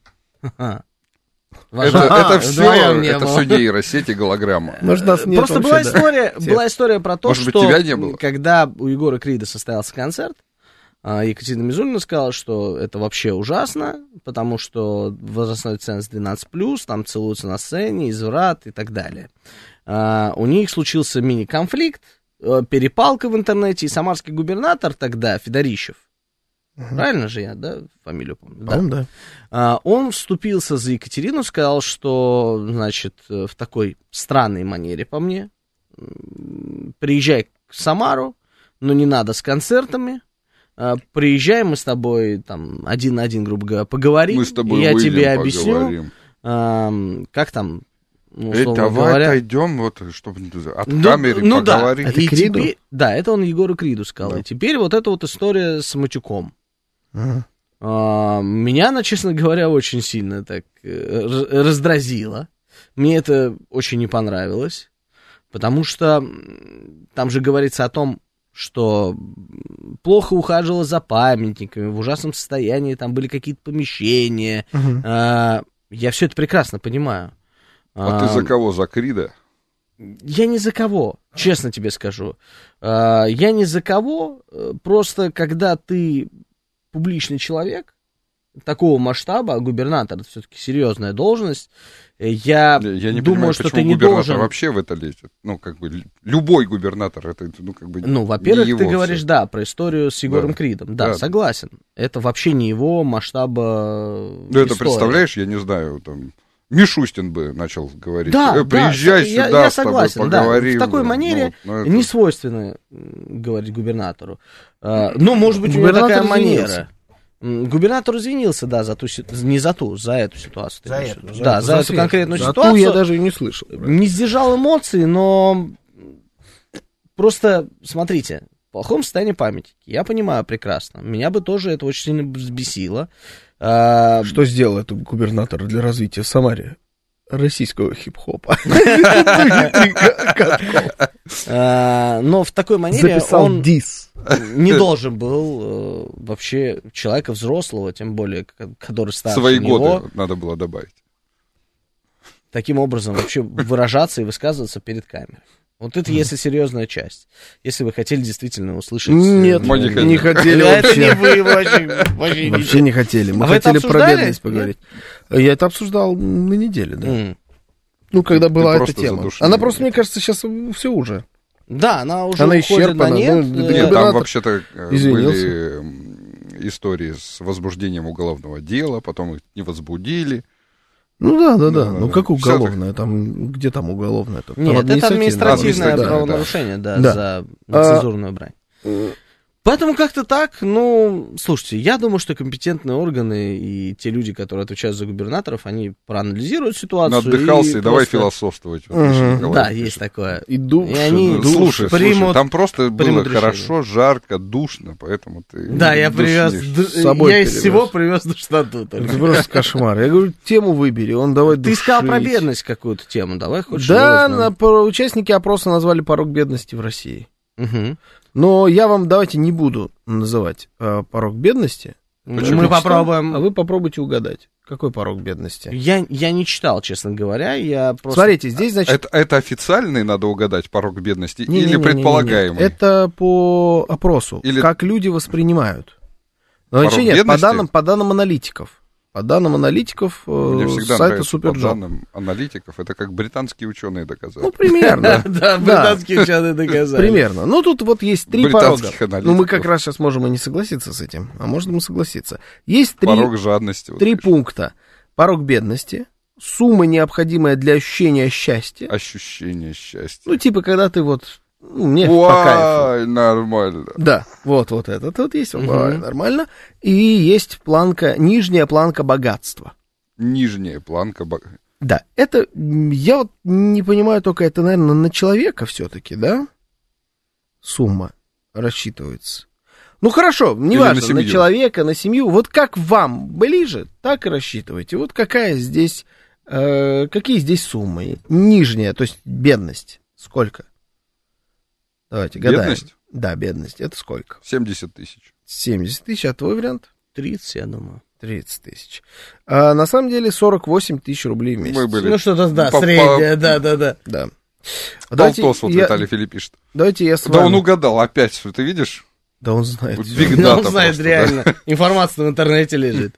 Это все нейросети, голограмма. Просто была история про то, что когда у Егора Крида состоялся концерт, Екатерина Мизулина сказала, что это вообще ужасно, потому что возрастной ценз 12+, там целуются на сцене, изврат и так далее. У них случился мини-конфликт, перепалка в интернете, и самарский губернатор тогда, Федорищев, правильно же я, да, фамилию помню? Да. Он вступился за Екатерину, сказал, что, значит, в такой странной манере по мне, приезжай в Самару, но не надо с концертами, приезжай, мы с тобой там один на один, грубо говоря, поговорим, мы с тобой я выйдем, тебе объясню, как там, давай отойдем, вот, чтобы от камеры поговорим. Да. И теперь, да, это он Егору Криду сказал. Да. И теперь вот эта вот история с матюком. Меня она, честно говоря, очень сильно так раздразила. Мне это очень не понравилось, потому что там же говорится о том, что плохо ухаживала за памятниками, в ужасном состоянии, там были какие-то помещения. Я все это прекрасно понимаю. А ты за кого? За Крида? Я не за кого, честно тебе скажу. Я не за кого, просто когда ты публичный человек такого масштаба, а губернатор — это все-таки серьезная должность, я не думаю, понимаю, что ты не губернатор должен... вообще в это лезет. Ну, как бы, любой губернатор, это, во-первых, ты говоришь, да, про историю с Егором Кридом. Да, согласен. Это вообще не его масштаба истории. Это, представляешь, я не знаю, там... Мишустин бы начал говорить. Да, приезжай сюда, я согласен, с тобой поговорим. В такой манере не свойственно говорить губернатору. Ну, может быть, у него такая манера. Губернатор извинился, да, за эту ситуацию. За эту конкретную ситуацию. Я даже и не слышал. Не сдержал эмоций, но просто, смотрите, в плохом состоянии памятники. Я понимаю прекрасно. Меня бы тоже это очень сильно взбесило. Что сделал этот губернатор для развития в Самаре? Российского хип-хопа. Но в такой манере он дис. Не должен был вообще человека взрослого, тем более, который старше свои него. Годы надо было добавить. Таким образом вообще выражаться и высказываться перед камерой. Вот это если серьезная часть. Если вы хотели действительно услышать... Нет, мы не хотели вообще. Это не вы вообще не хотели. Мы хотели про бедность поговорить. Я это обсуждал на неделе, да. Ну, когда была эта тема. Она просто, мне кажется, сейчас все уже. Да, она уже уходит на нет. Нет, там вообще-то были истории с возбуждением уголовного дела, потом их не возбудили. Ну да. Ну как уголовное? Там, где там уголовное? Нет, это административное правонарушение, да, за нецензурную брань. Поэтому как-то так, ну, слушайте, я думаю, что компетентные органы и те люди, которые отвечают за губернаторов, они проанализируют ситуацию. Отдыхался и давай философствовать. Да, есть такое. И они слушай, там просто было хорошо, жарко, душно, поэтому ты... Да, я привез, я из всего привез душноту. Это просто кошмар. Я говорю, тему выбери, он давай Ты сказал про бедность какую-то тему, давай хоть да, участники опроса назвали порог бедности в России. Но я вам давайте не буду называть порог бедности. Мы попробуем. А вы попробуйте угадать. Какой порог бедности? Я не читал, честно говоря. Я просто... Смотрите, здесь, значит... Это официальный, надо угадать, порог бедности или предполагаемый? Это по опросу. Или... Как люди воспринимают. Но нет, по данным аналитиков. По данным аналитиков сайта Суперджоп. По данным аналитиков, это как британские ученые доказали. Ну, примерно. Да, британские ученые доказали. Примерно. Ну, тут вот есть 3 порога. Ну, мы как раз сейчас можем и не согласиться с этим, а можем и согласиться. Есть 3 порог жадности. 3 пункта. Порог бедности, сумма, необходимая для ощущения счастья. Ощущение счастья. Ну, типа, когда ты вот... Ну, мне по кайфу. Нормально. Да, вот это. Тут есть нормально. И есть планка, нижняя планка богатства. Нижняя планка богатства. Да, это, я вот не понимаю, только это, наверное, на человека все-таки, да? Сумма рассчитывается. Ну, хорошо, неважно, на человека, на семью. Вот как вам ближе, так и рассчитывайте. Вот какие здесь суммы? Нижняя, то есть бедность. Сколько? Давайте гадаем. Бедность? Да, бедность. Это сколько? 70 тысяч. 70 тысяч, а твой вариант? 30, я думаю. 30 тысяч. А на самом деле 48 тысяч рублей в месяц. Мы были... Ну, что-то, да, среднее, да. Полтос, вот Виталий Филипп пишет. Давайте я с вами... Да он угадал опять, ты видишь? Да он знает. Он знает реально. Информация в интернете лежит.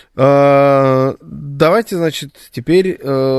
Давайте, значит, теперь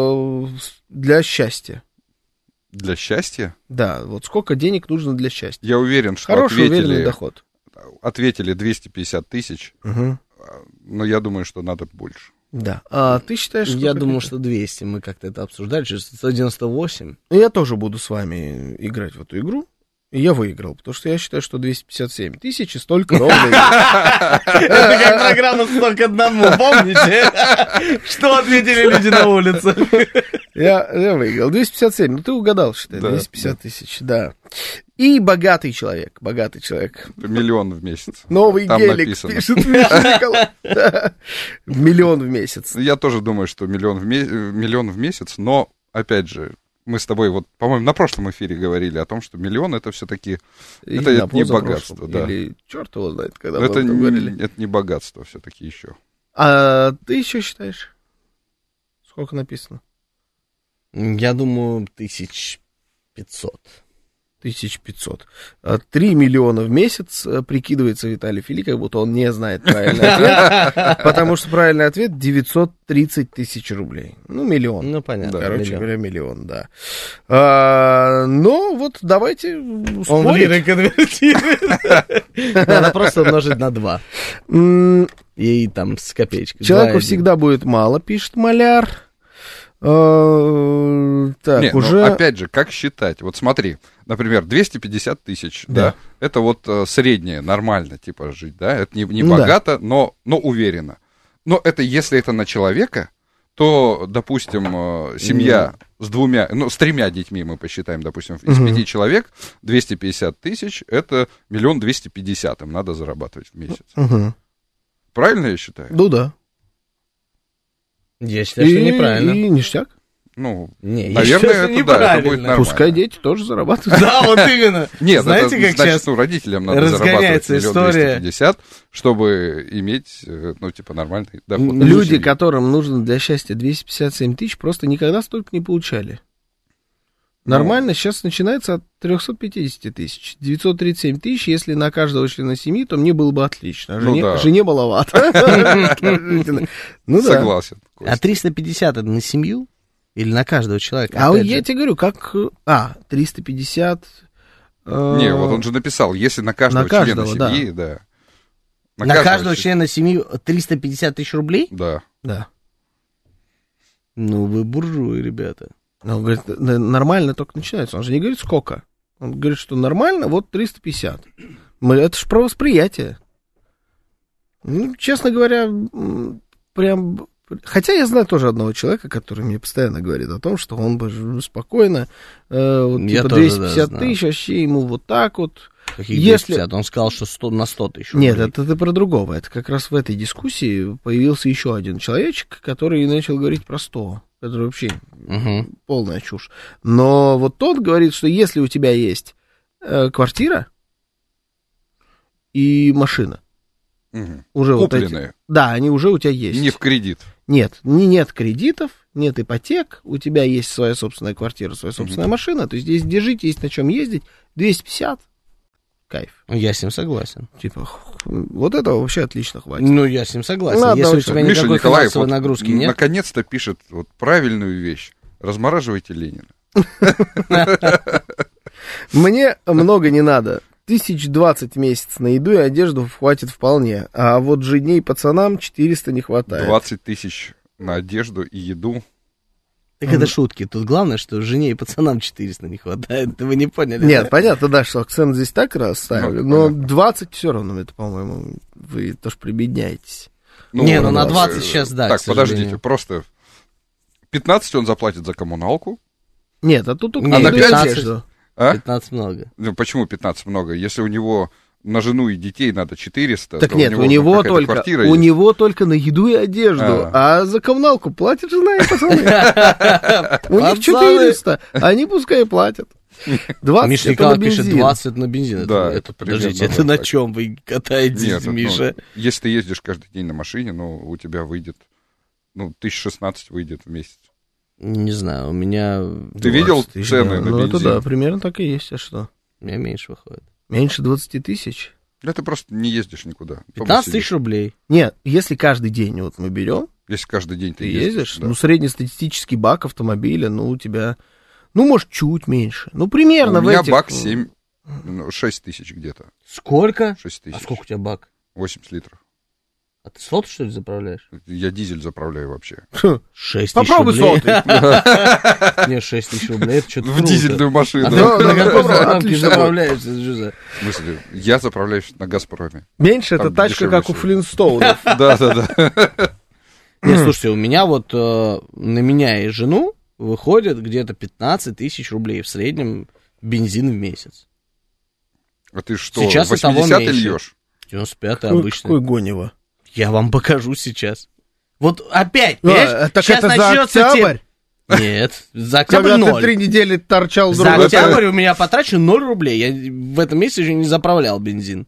для счастья. Для счастья? Да, вот сколько денег нужно для счастья. Я уверен, что хороший, уверенный доход. Ответили 250 тысяч, но я думаю, что надо больше. Да. А ты считаешь, что... Я думаю, что 200, мы как-то это обсуждали, что 198. Я тоже буду с вами играть в эту игру. И я выиграл, потому что я считаю, что 257 тысяч и столько ровно. Это как программа «100 к 1», помните? Что ответили люди на улице? Я выиграл. 257, ну ты угадал, считай, 250 тысяч, да. И богатый человек. Миллион в месяц. Новый гелик, пишет Николай. Миллион в месяц. Я тоже думаю, что миллион в месяц, но, опять же, мы с тобой, вот, по-моему, на прошлом эфире говорили о том, что миллион это все-таки это не богатство. Да. Или черт его знает, когда мы это говорили. Это не богатство все-таки еще. А ты еще считаешь? Сколько написано? Я думаю, 1500. 1500. 3 миллиона в месяц, прикидывается Виталий Филипп, как будто он не знает правильный ответ, потому что правильный ответ 930 тысяч рублей. Ну, миллион. Ну, понятно. Короче говоря, миллион, да. Ну, вот давайте спорить. Он в лиры конвертирует. Надо просто умножить на 2. И там с копеечкой. Человеку всегда будет мало, пишет Маляр. Так, не, уже... ну, опять же, как считать? Вот смотри, например, 250 тысяч, да, это вот среднее, нормально, типа, жить, да, это не богато, но уверенно. Но это, если это на человека, то, допустим, семья с 3 детьми мы посчитаем, допустим, из 5 человек, 250 тысяч, это 1 250 000 им надо зарабатывать в месяц. Правильно я считаю? Ну, да. Я считаю, что неправильно. И ништяк? Ну, наверное, это будет нормально. Пускай дети тоже зарабатывают. Да, вот именно. Нет, знаете, как сейчас родителям надо зарабатывать 1 250 000, чтобы иметь, нормальный доход. Люди, которым нужно для счастья 257 тысяч, просто никогда столько не получали. Нормально, сейчас начинается от 350 тысяч. 937 тысяч, если на каждого члена семьи, то мне было бы отлично. Жене маловато. Согласен. А 350 это на семью? Или на каждого человека? А я тебе говорю, как... 350... Не, вот он же написал, если на каждого члена семьи, да. На каждого члена семьи 350 тысяч рублей? Да. Да. Ну, вы буржуи, ребята. Он говорит, нормально только начинается. Он же не говорит, сколько. Он говорит, что нормально, вот 350. Это же про восприятие. Ну, честно говоря, прям... Хотя я знаю тоже одного человека, который мне постоянно говорит о том, что он бы спокойно, типа 250 тысяч, вообще ему вот так вот. Какие 250? Он сказал, что на 100 тысяч. Нет, это про другого. Это как раз в этой дискуссии появился еще один человечек, который начал говорить про 100. Это вообще полная чушь. Но вот тот говорит, что если у тебя есть квартира и машина, уже купленные. Вот эти, да, они уже у тебя есть. Не в кредит. Нет кредитов, нет ипотек, у тебя есть своя собственная квартира, своя собственная машина, то есть здесь держите, есть на чем ездить, 250, кайф. Я с ним согласен. Типа, вот этого вообще отлично хватит. Ну, я с ним согласен. Если у тебя никакой финансовой нагрузки нет. Наконец-то пишет вот правильную вещь. Размораживайте Ленина. Мне много не надо. 1020 в месяц на еду и одежду хватит вполне. А вот жене и пацанам 400 не хватает. 20 тысяч на одежду и еду. Так это шутки. Тут главное, что жене и пацанам 400 не хватает. Вы не поняли? Нет, понятно, да, что акцент здесь так расставили. Но 20 все равно, это, по-моему, вы тоже прибедняетесь. Ну на 20 сейчас, да. Так, подождите, просто 15 он заплатит за коммуналку. Нет, а тут на 15. 15 много. Ну, почему 15 много? Если у него на жену и детей надо 400, так то нет, у него только на еду и одежду, а за коммуналку платит жена и пацаны. У них 400, они пускай платят. 20 Миша Николаев пишет 20 на бензин. Подождите, это на чем вы катаетесь, Миша? Если ты ездишь каждый день на машине, у тебя выйдет, 1016 выйдет в месяц. Не знаю, у меня... Ты видел цены на бензин? Это да, примерно так и есть, а что? У меня меньше выходит. Меньше 20 тысяч? Да ты просто не ездишь никуда. 15 тысяч рублей. Нет, если каждый день вот мы берем... Если каждый день ты ездишь, да. Среднестатистический бак автомобиля, у тебя... может, чуть меньше. Примерно в этих... У меня бак 6 тысяч где-то. Сколько? 6 тысяч. А сколько у тебя бак? 80 литров. А ты сотый, что ли, заправляешь? Я дизель заправляю вообще. 6 тысяч попробуй рублей. Сотый. Нет, 6 тысяч рублей, это что-то в дизельную машину. А ты на какой заправке заправляешься? В смысле, я заправляюсь на «Газпроме». Меньше это тачка, как у Флинстоунов. Да. Нет, слушайте, у меня вот на меня и жену выходит где-то 15 тысяч рублей в среднем бензин в месяц. А ты что, сейчас 80-й льешь? 95-й обычно. Какой гонево? Я вам покажу сейчас. Вот опять, понимаешь, сейчас начнется октябрь? Нет, за октябрь когда 0. Ты 3 недели торчал за октябрь у меня потрачено 0 рублей. Я в этом месяце еще не заправлял бензин.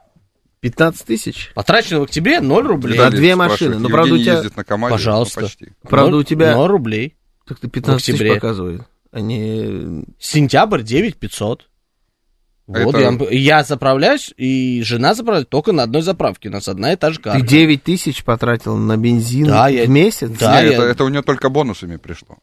15 тысяч? Потрачено в октябре 0 рублей. За 2 машины. Но правда у тебя... ездит на КамАЗе, пожалуйста. Правда у тебя... 0 рублей. Так ты 15 тысяч показывает. Они... Сентябрь 9500. Вот, я заправляюсь, и жена заправляет только на одной заправке. У нас одна и та же карта. Ты 9 тысяч потратил на бензин в месяц? Да, это у нее только бонусами пришло.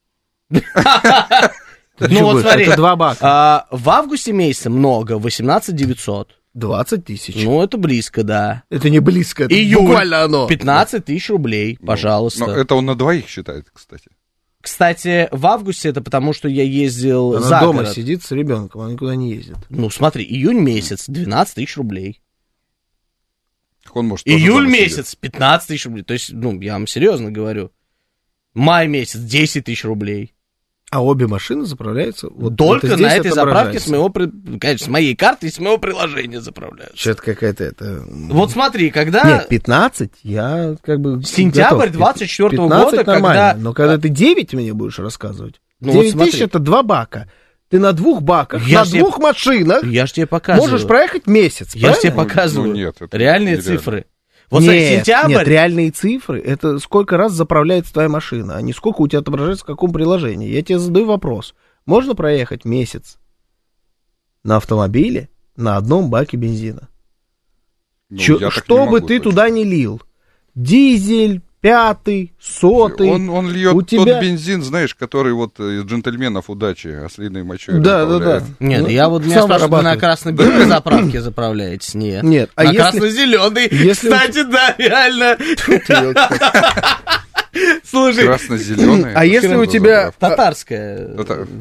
Вот смотри, это 2 бака. В августе месяце много, 18 900. 20 тысяч. Это близко, да. Это не близко, это июль, буквально оно. 15 тысяч рублей, пожалуйста. Но это он на двоих считает, кстати. Кстати, в августе это потому, что я ездил она за дома город. Сидит с ребенком, она никуда не ездит. Смотри, июнь месяц, 12 тысяч рублей. Он может июль месяц, 15 тысяч рублей. То есть, я вам серьезно говорю. Май месяц, 10 тысяч рублей. А обе машины заправляются? Только на этой заправке конечно, с моей карты и с моего приложения заправляются. Что-то какая-то это... Вот смотри, когда... Нет, 15, я как бы... Сентябрь 24 года, когда... Но когда ты 9 мне будешь рассказывать, 9 тысяч это 2 бака. Ты на 2 баках, на 2 машинах... Я ж тебе показываю. Можешь проехать месяц, я ж тебе показываю. Нет, реальные цифры. Вот нет, сентябрь... Нет, реальные цифры, это сколько раз заправляется твоя машина, а не сколько у тебя отображается в каком приложении. Я тебе задаю вопрос. Можно проехать месяц на автомобиле на 1 баке бензина? Что бы ты туда не лил? Дизель, 5-й, 100-й. Он льет тот бензин, знаешь, который вот из «Джентльменов удачи» ослиной мочой. Да. Нет, я вот меня спрашивают, вы на красно-белой заправке заправляетесь? Нет. А на красно-зеленый. Кстати, да, реально. Слушай, Красно-зеленая. А если у тебя... Татарская.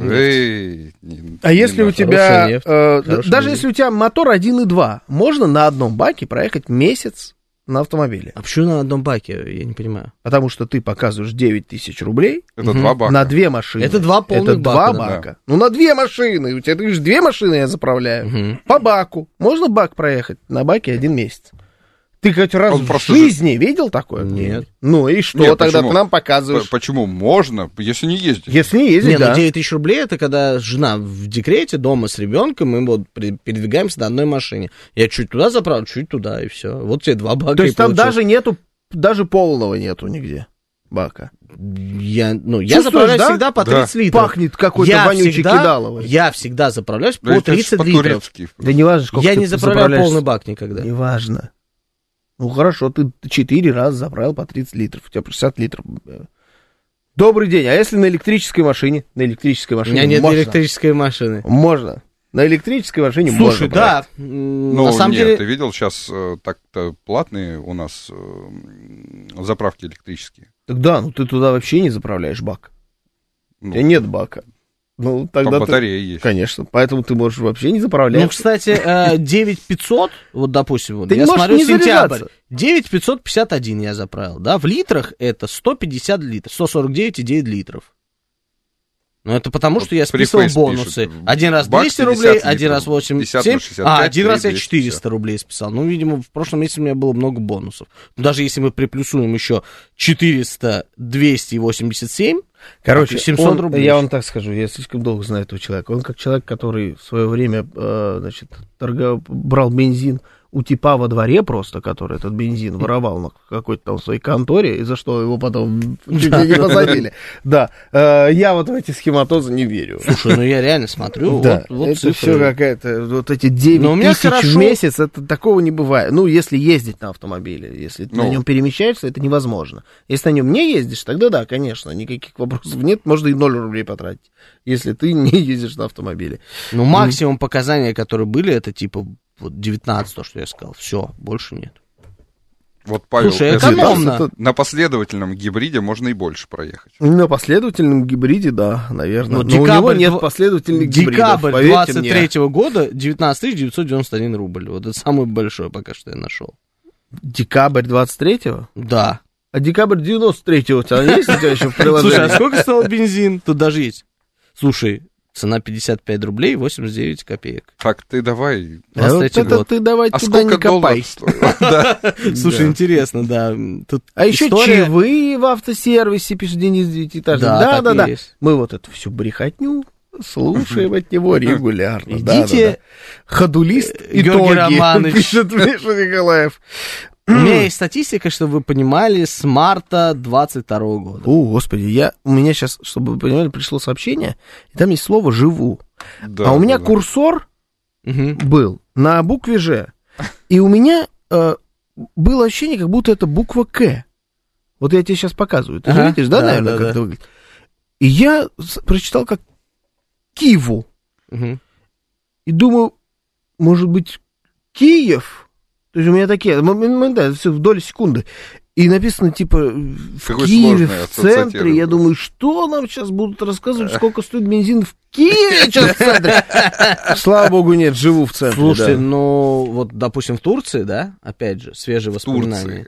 А если у тебя... Даже если у тебя мотор 1.2, можно на одном баке проехать месяц на автомобиле. А почему на одном баке? Я не понимаю. Потому что ты показываешь 9 тысяч рублей. Это 2 бака. На 2 машины. Это 2 полных бака. 2 бака. Да. Ну, на 2 машины. У тебя, ты говоришь, 2 машины я заправляю. По баку. Можно бак проехать? На баке 1 месяц. Ты хоть раз в жизни видел такое? Нет. Ну и что? Нет, тогда ты нам показываешь? Почему? Можно, если не ездить. Если не ездить, да. 9 тысяч рублей, это когда жена в декрете, дома с ребенком, мы вот передвигаемся на одной машине. Я чуть туда заправлю, чуть туда, и все. Вот тебе 2 бака. То есть там даже нету, даже полного нету нигде бака. Я заправляюсь всегда по 30 литров. Пахнет какой-то вонючий кидаловый. Я всегда заправляюсь по 30 литров. Да не важно, сколько я не заправляю полный бак никогда. Не важно. Ну, хорошо, ты 4 раза заправил по 30 литров, у тебя 60 литров. Добрый день, а если на электрической машине? На электрической машине у меня нет электрической машины. Можно. На электрической машине слушай, можно. Слушай, да. Ну, на самом деле... ты видел, сейчас так-то платные у нас заправки электрические. Так да, ну ты туда вообще не заправляешь бак. У тебя нет бака. Ну, тогда там батарея есть. Конечно, поэтому ты можешь вообще не заправлять. Ну, кстати, 9500, вот, допустим, вот, я смотрю сентябрь, 9551 я заправил, да, в литрах это 150 литров, 149,9 литров. Ну, это потому, что я списывал бонусы. Пишет. Один раз 200 рублей, один раз 87, один раз я 400 рублей списал. Ну, видимо, в прошлом месяце у меня было много бонусов. Даже если мы приплюсуем еще 400, 287, короче, 700 рублей. Я вам так скажу, я слишком долго знаю этого человека. Он как человек, который в свое время, брал бензин у типа во дворе просто, который этот бензин воровал на какой-то там своей конторе, и за что его потом чуть ли не посадили. Да, я вот в эти схематозы не верю. Слушай, ну я реально смотрю, да, вот это все какая-то, вот эти 9 тысяч в месяц, это такого не бывает. Ну, если ездить на автомобиле, если ты на нем перемещаешься, это невозможно. Если на нем не ездишь, тогда да, конечно, никаких вопросов нет, можно и 0 рублей потратить, если ты не ездишь на автомобиле. Ну, максимум показания, которые были, это типа вот 19, то, что я сказал. Все, больше нет. Вот, Павел, слушай, экономно. На последовательном гибриде можно и больше проехать. На последовательном гибриде, да, наверное. Но у него нет последовательных гибридов. Декабрь 23 года 19 991 рубль. Вот это самый большой пока что я нашел. Декабрь 23-го? Да. А декабрь 93-го у тебя есть еще в приложении? Слушай, а сколько стоил бензин? Тут даже есть. Слушай, цена 55 рублей 89 копеек. Так, ты давай. Вот это ты давай туда не копай. Слушай, интересно, да. А еще чаевые в автосервисе, пишет Денис Девятиэтажный. Да. Мы вот эту всю брехотню слушаем от него регулярно. Идите. Ходулист Георгий Романович. Пишет Миша Николаев. У меня есть статистика, чтобы вы понимали, с марта 22 года. О, господи, у меня сейчас, чтобы вы понимали, пришло сообщение, и там есть слово «живу». Да, а у меня курсор был на букве «Ж», и у меня было ощущение, как будто это буква «К». Вот я тебе сейчас показываю. Ты же видишь, да, наверное, как это выглядит? И я прочитал как «Киву». И думаю, может быть, «Киев»? То есть у меня такие, да, все в доли секунды. И написано, типа, в Киеве, в центре. Я думаю, что нам сейчас будут рассказывать, сколько стоит бензин в Киеве сейчас в центре? Слава богу, нет, живу в центре. Слушай, ну, вот, допустим, в Турции, да, опять же, свежие воспоминания.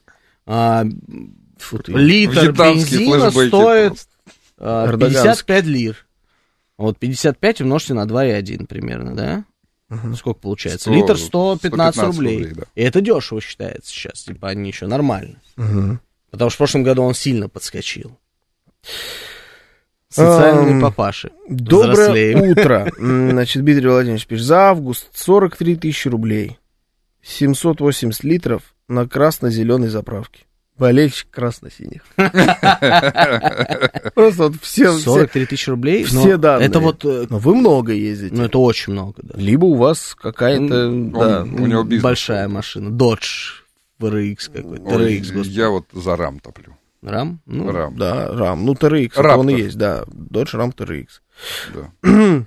Литр бензина стоит 55 лир. Вот 55 умножьте на 2,1 примерно, да? Сколько получается? Литр 115 рублей. Да. И это дешево считается сейчас. Типа они еще нормально. Потому что в прошлом году он сильно подскочил. Социальные папаши. Доброе утро. Значит, Дмитрий Владимирович пишет. За август 43 тысячи рублей. 780 литров на красно-зеленой заправке. Болельщик красно-синих. Просто вот все... 43 тысячи рублей? Все данные. Это вот... Но вы много ездите. Ну, это очень много, да. Либо у вас какая-то... У него бизнес. Большая машина. Dodge RX какой-то. TRX, господи. Я вот за RAM топлю. RAM? Ну, RAM. Да, RAM. Ну, TRX, он и есть, да. Dodge RAM TRX. Да.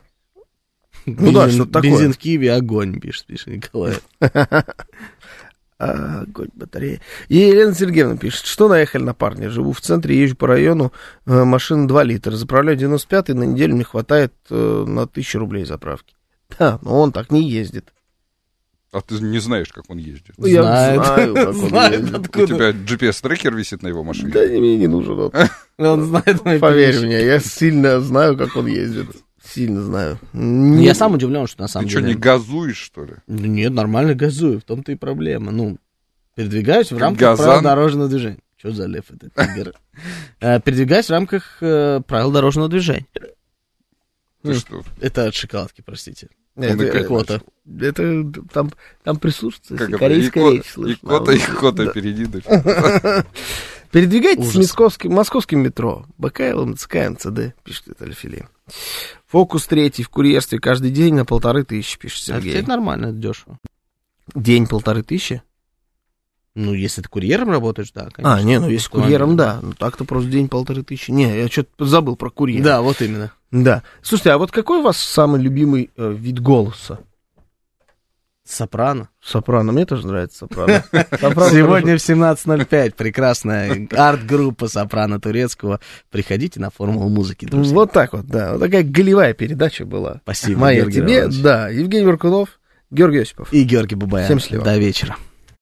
Ну да, что такое. Бензин в Киеве огонь, пишет Николай. Огонь батареи. И Елена Сергеевна пишет, что наехали на парня. Живу в центре, езжу по району, машина 2 литра. Заправляю 95-й, на неделю мне хватает на 1000 рублей заправки. Да, но он так не ездит. А ты не знаешь, как он ездит? Я знаю, как он ездит. У тебя GPS-трекер висит на его машине? Да, мне не нужен он. Он знает мои Поверь мне, я сильно знаю, как он ездит. Сильно знаю. Я сам удивлен, что на самом деле... Ты что, не газуешь, что ли? Нет, нормально газую, в том-то и проблема. Ну, передвигаюсь в рамках правил дорожного движения. Что за лев этот тигр? Передвигаюсь в рамках правил дорожного движения. Это от шоколадки, простите. Это там прислушаться, корейская речь слышно. Икота впереди. Передвигайтесь с московским метро. БКЛ, МЦК, МЦД, пишет это Альфили. Фокус 3 в курьерстве каждый день на 1500, пишет Сергей. Это нормально, это дешево. День 1500? Ну, если ты курьером работаешь, да, конечно. Если курьером, да. Ну, так-то просто день 1500. Не, я что-то забыл про курьера. Да, вот именно. Да. Слушайте, а вот какой у вас самый любимый вид голоса? Сопрано. Сопрано, мне тоже нравится сопрано. Сегодня в 17:05 прекрасная арт-группа сопрано турецкого. Приходите на формулу музыки, друзья. Вот так вот, да. Вот такая голевая передача была. Спасибо, моя тебе. Да, Евгений Варкунов, Георгий Осипов. И Георгий Бабаян. Всем счастливо. До вечера.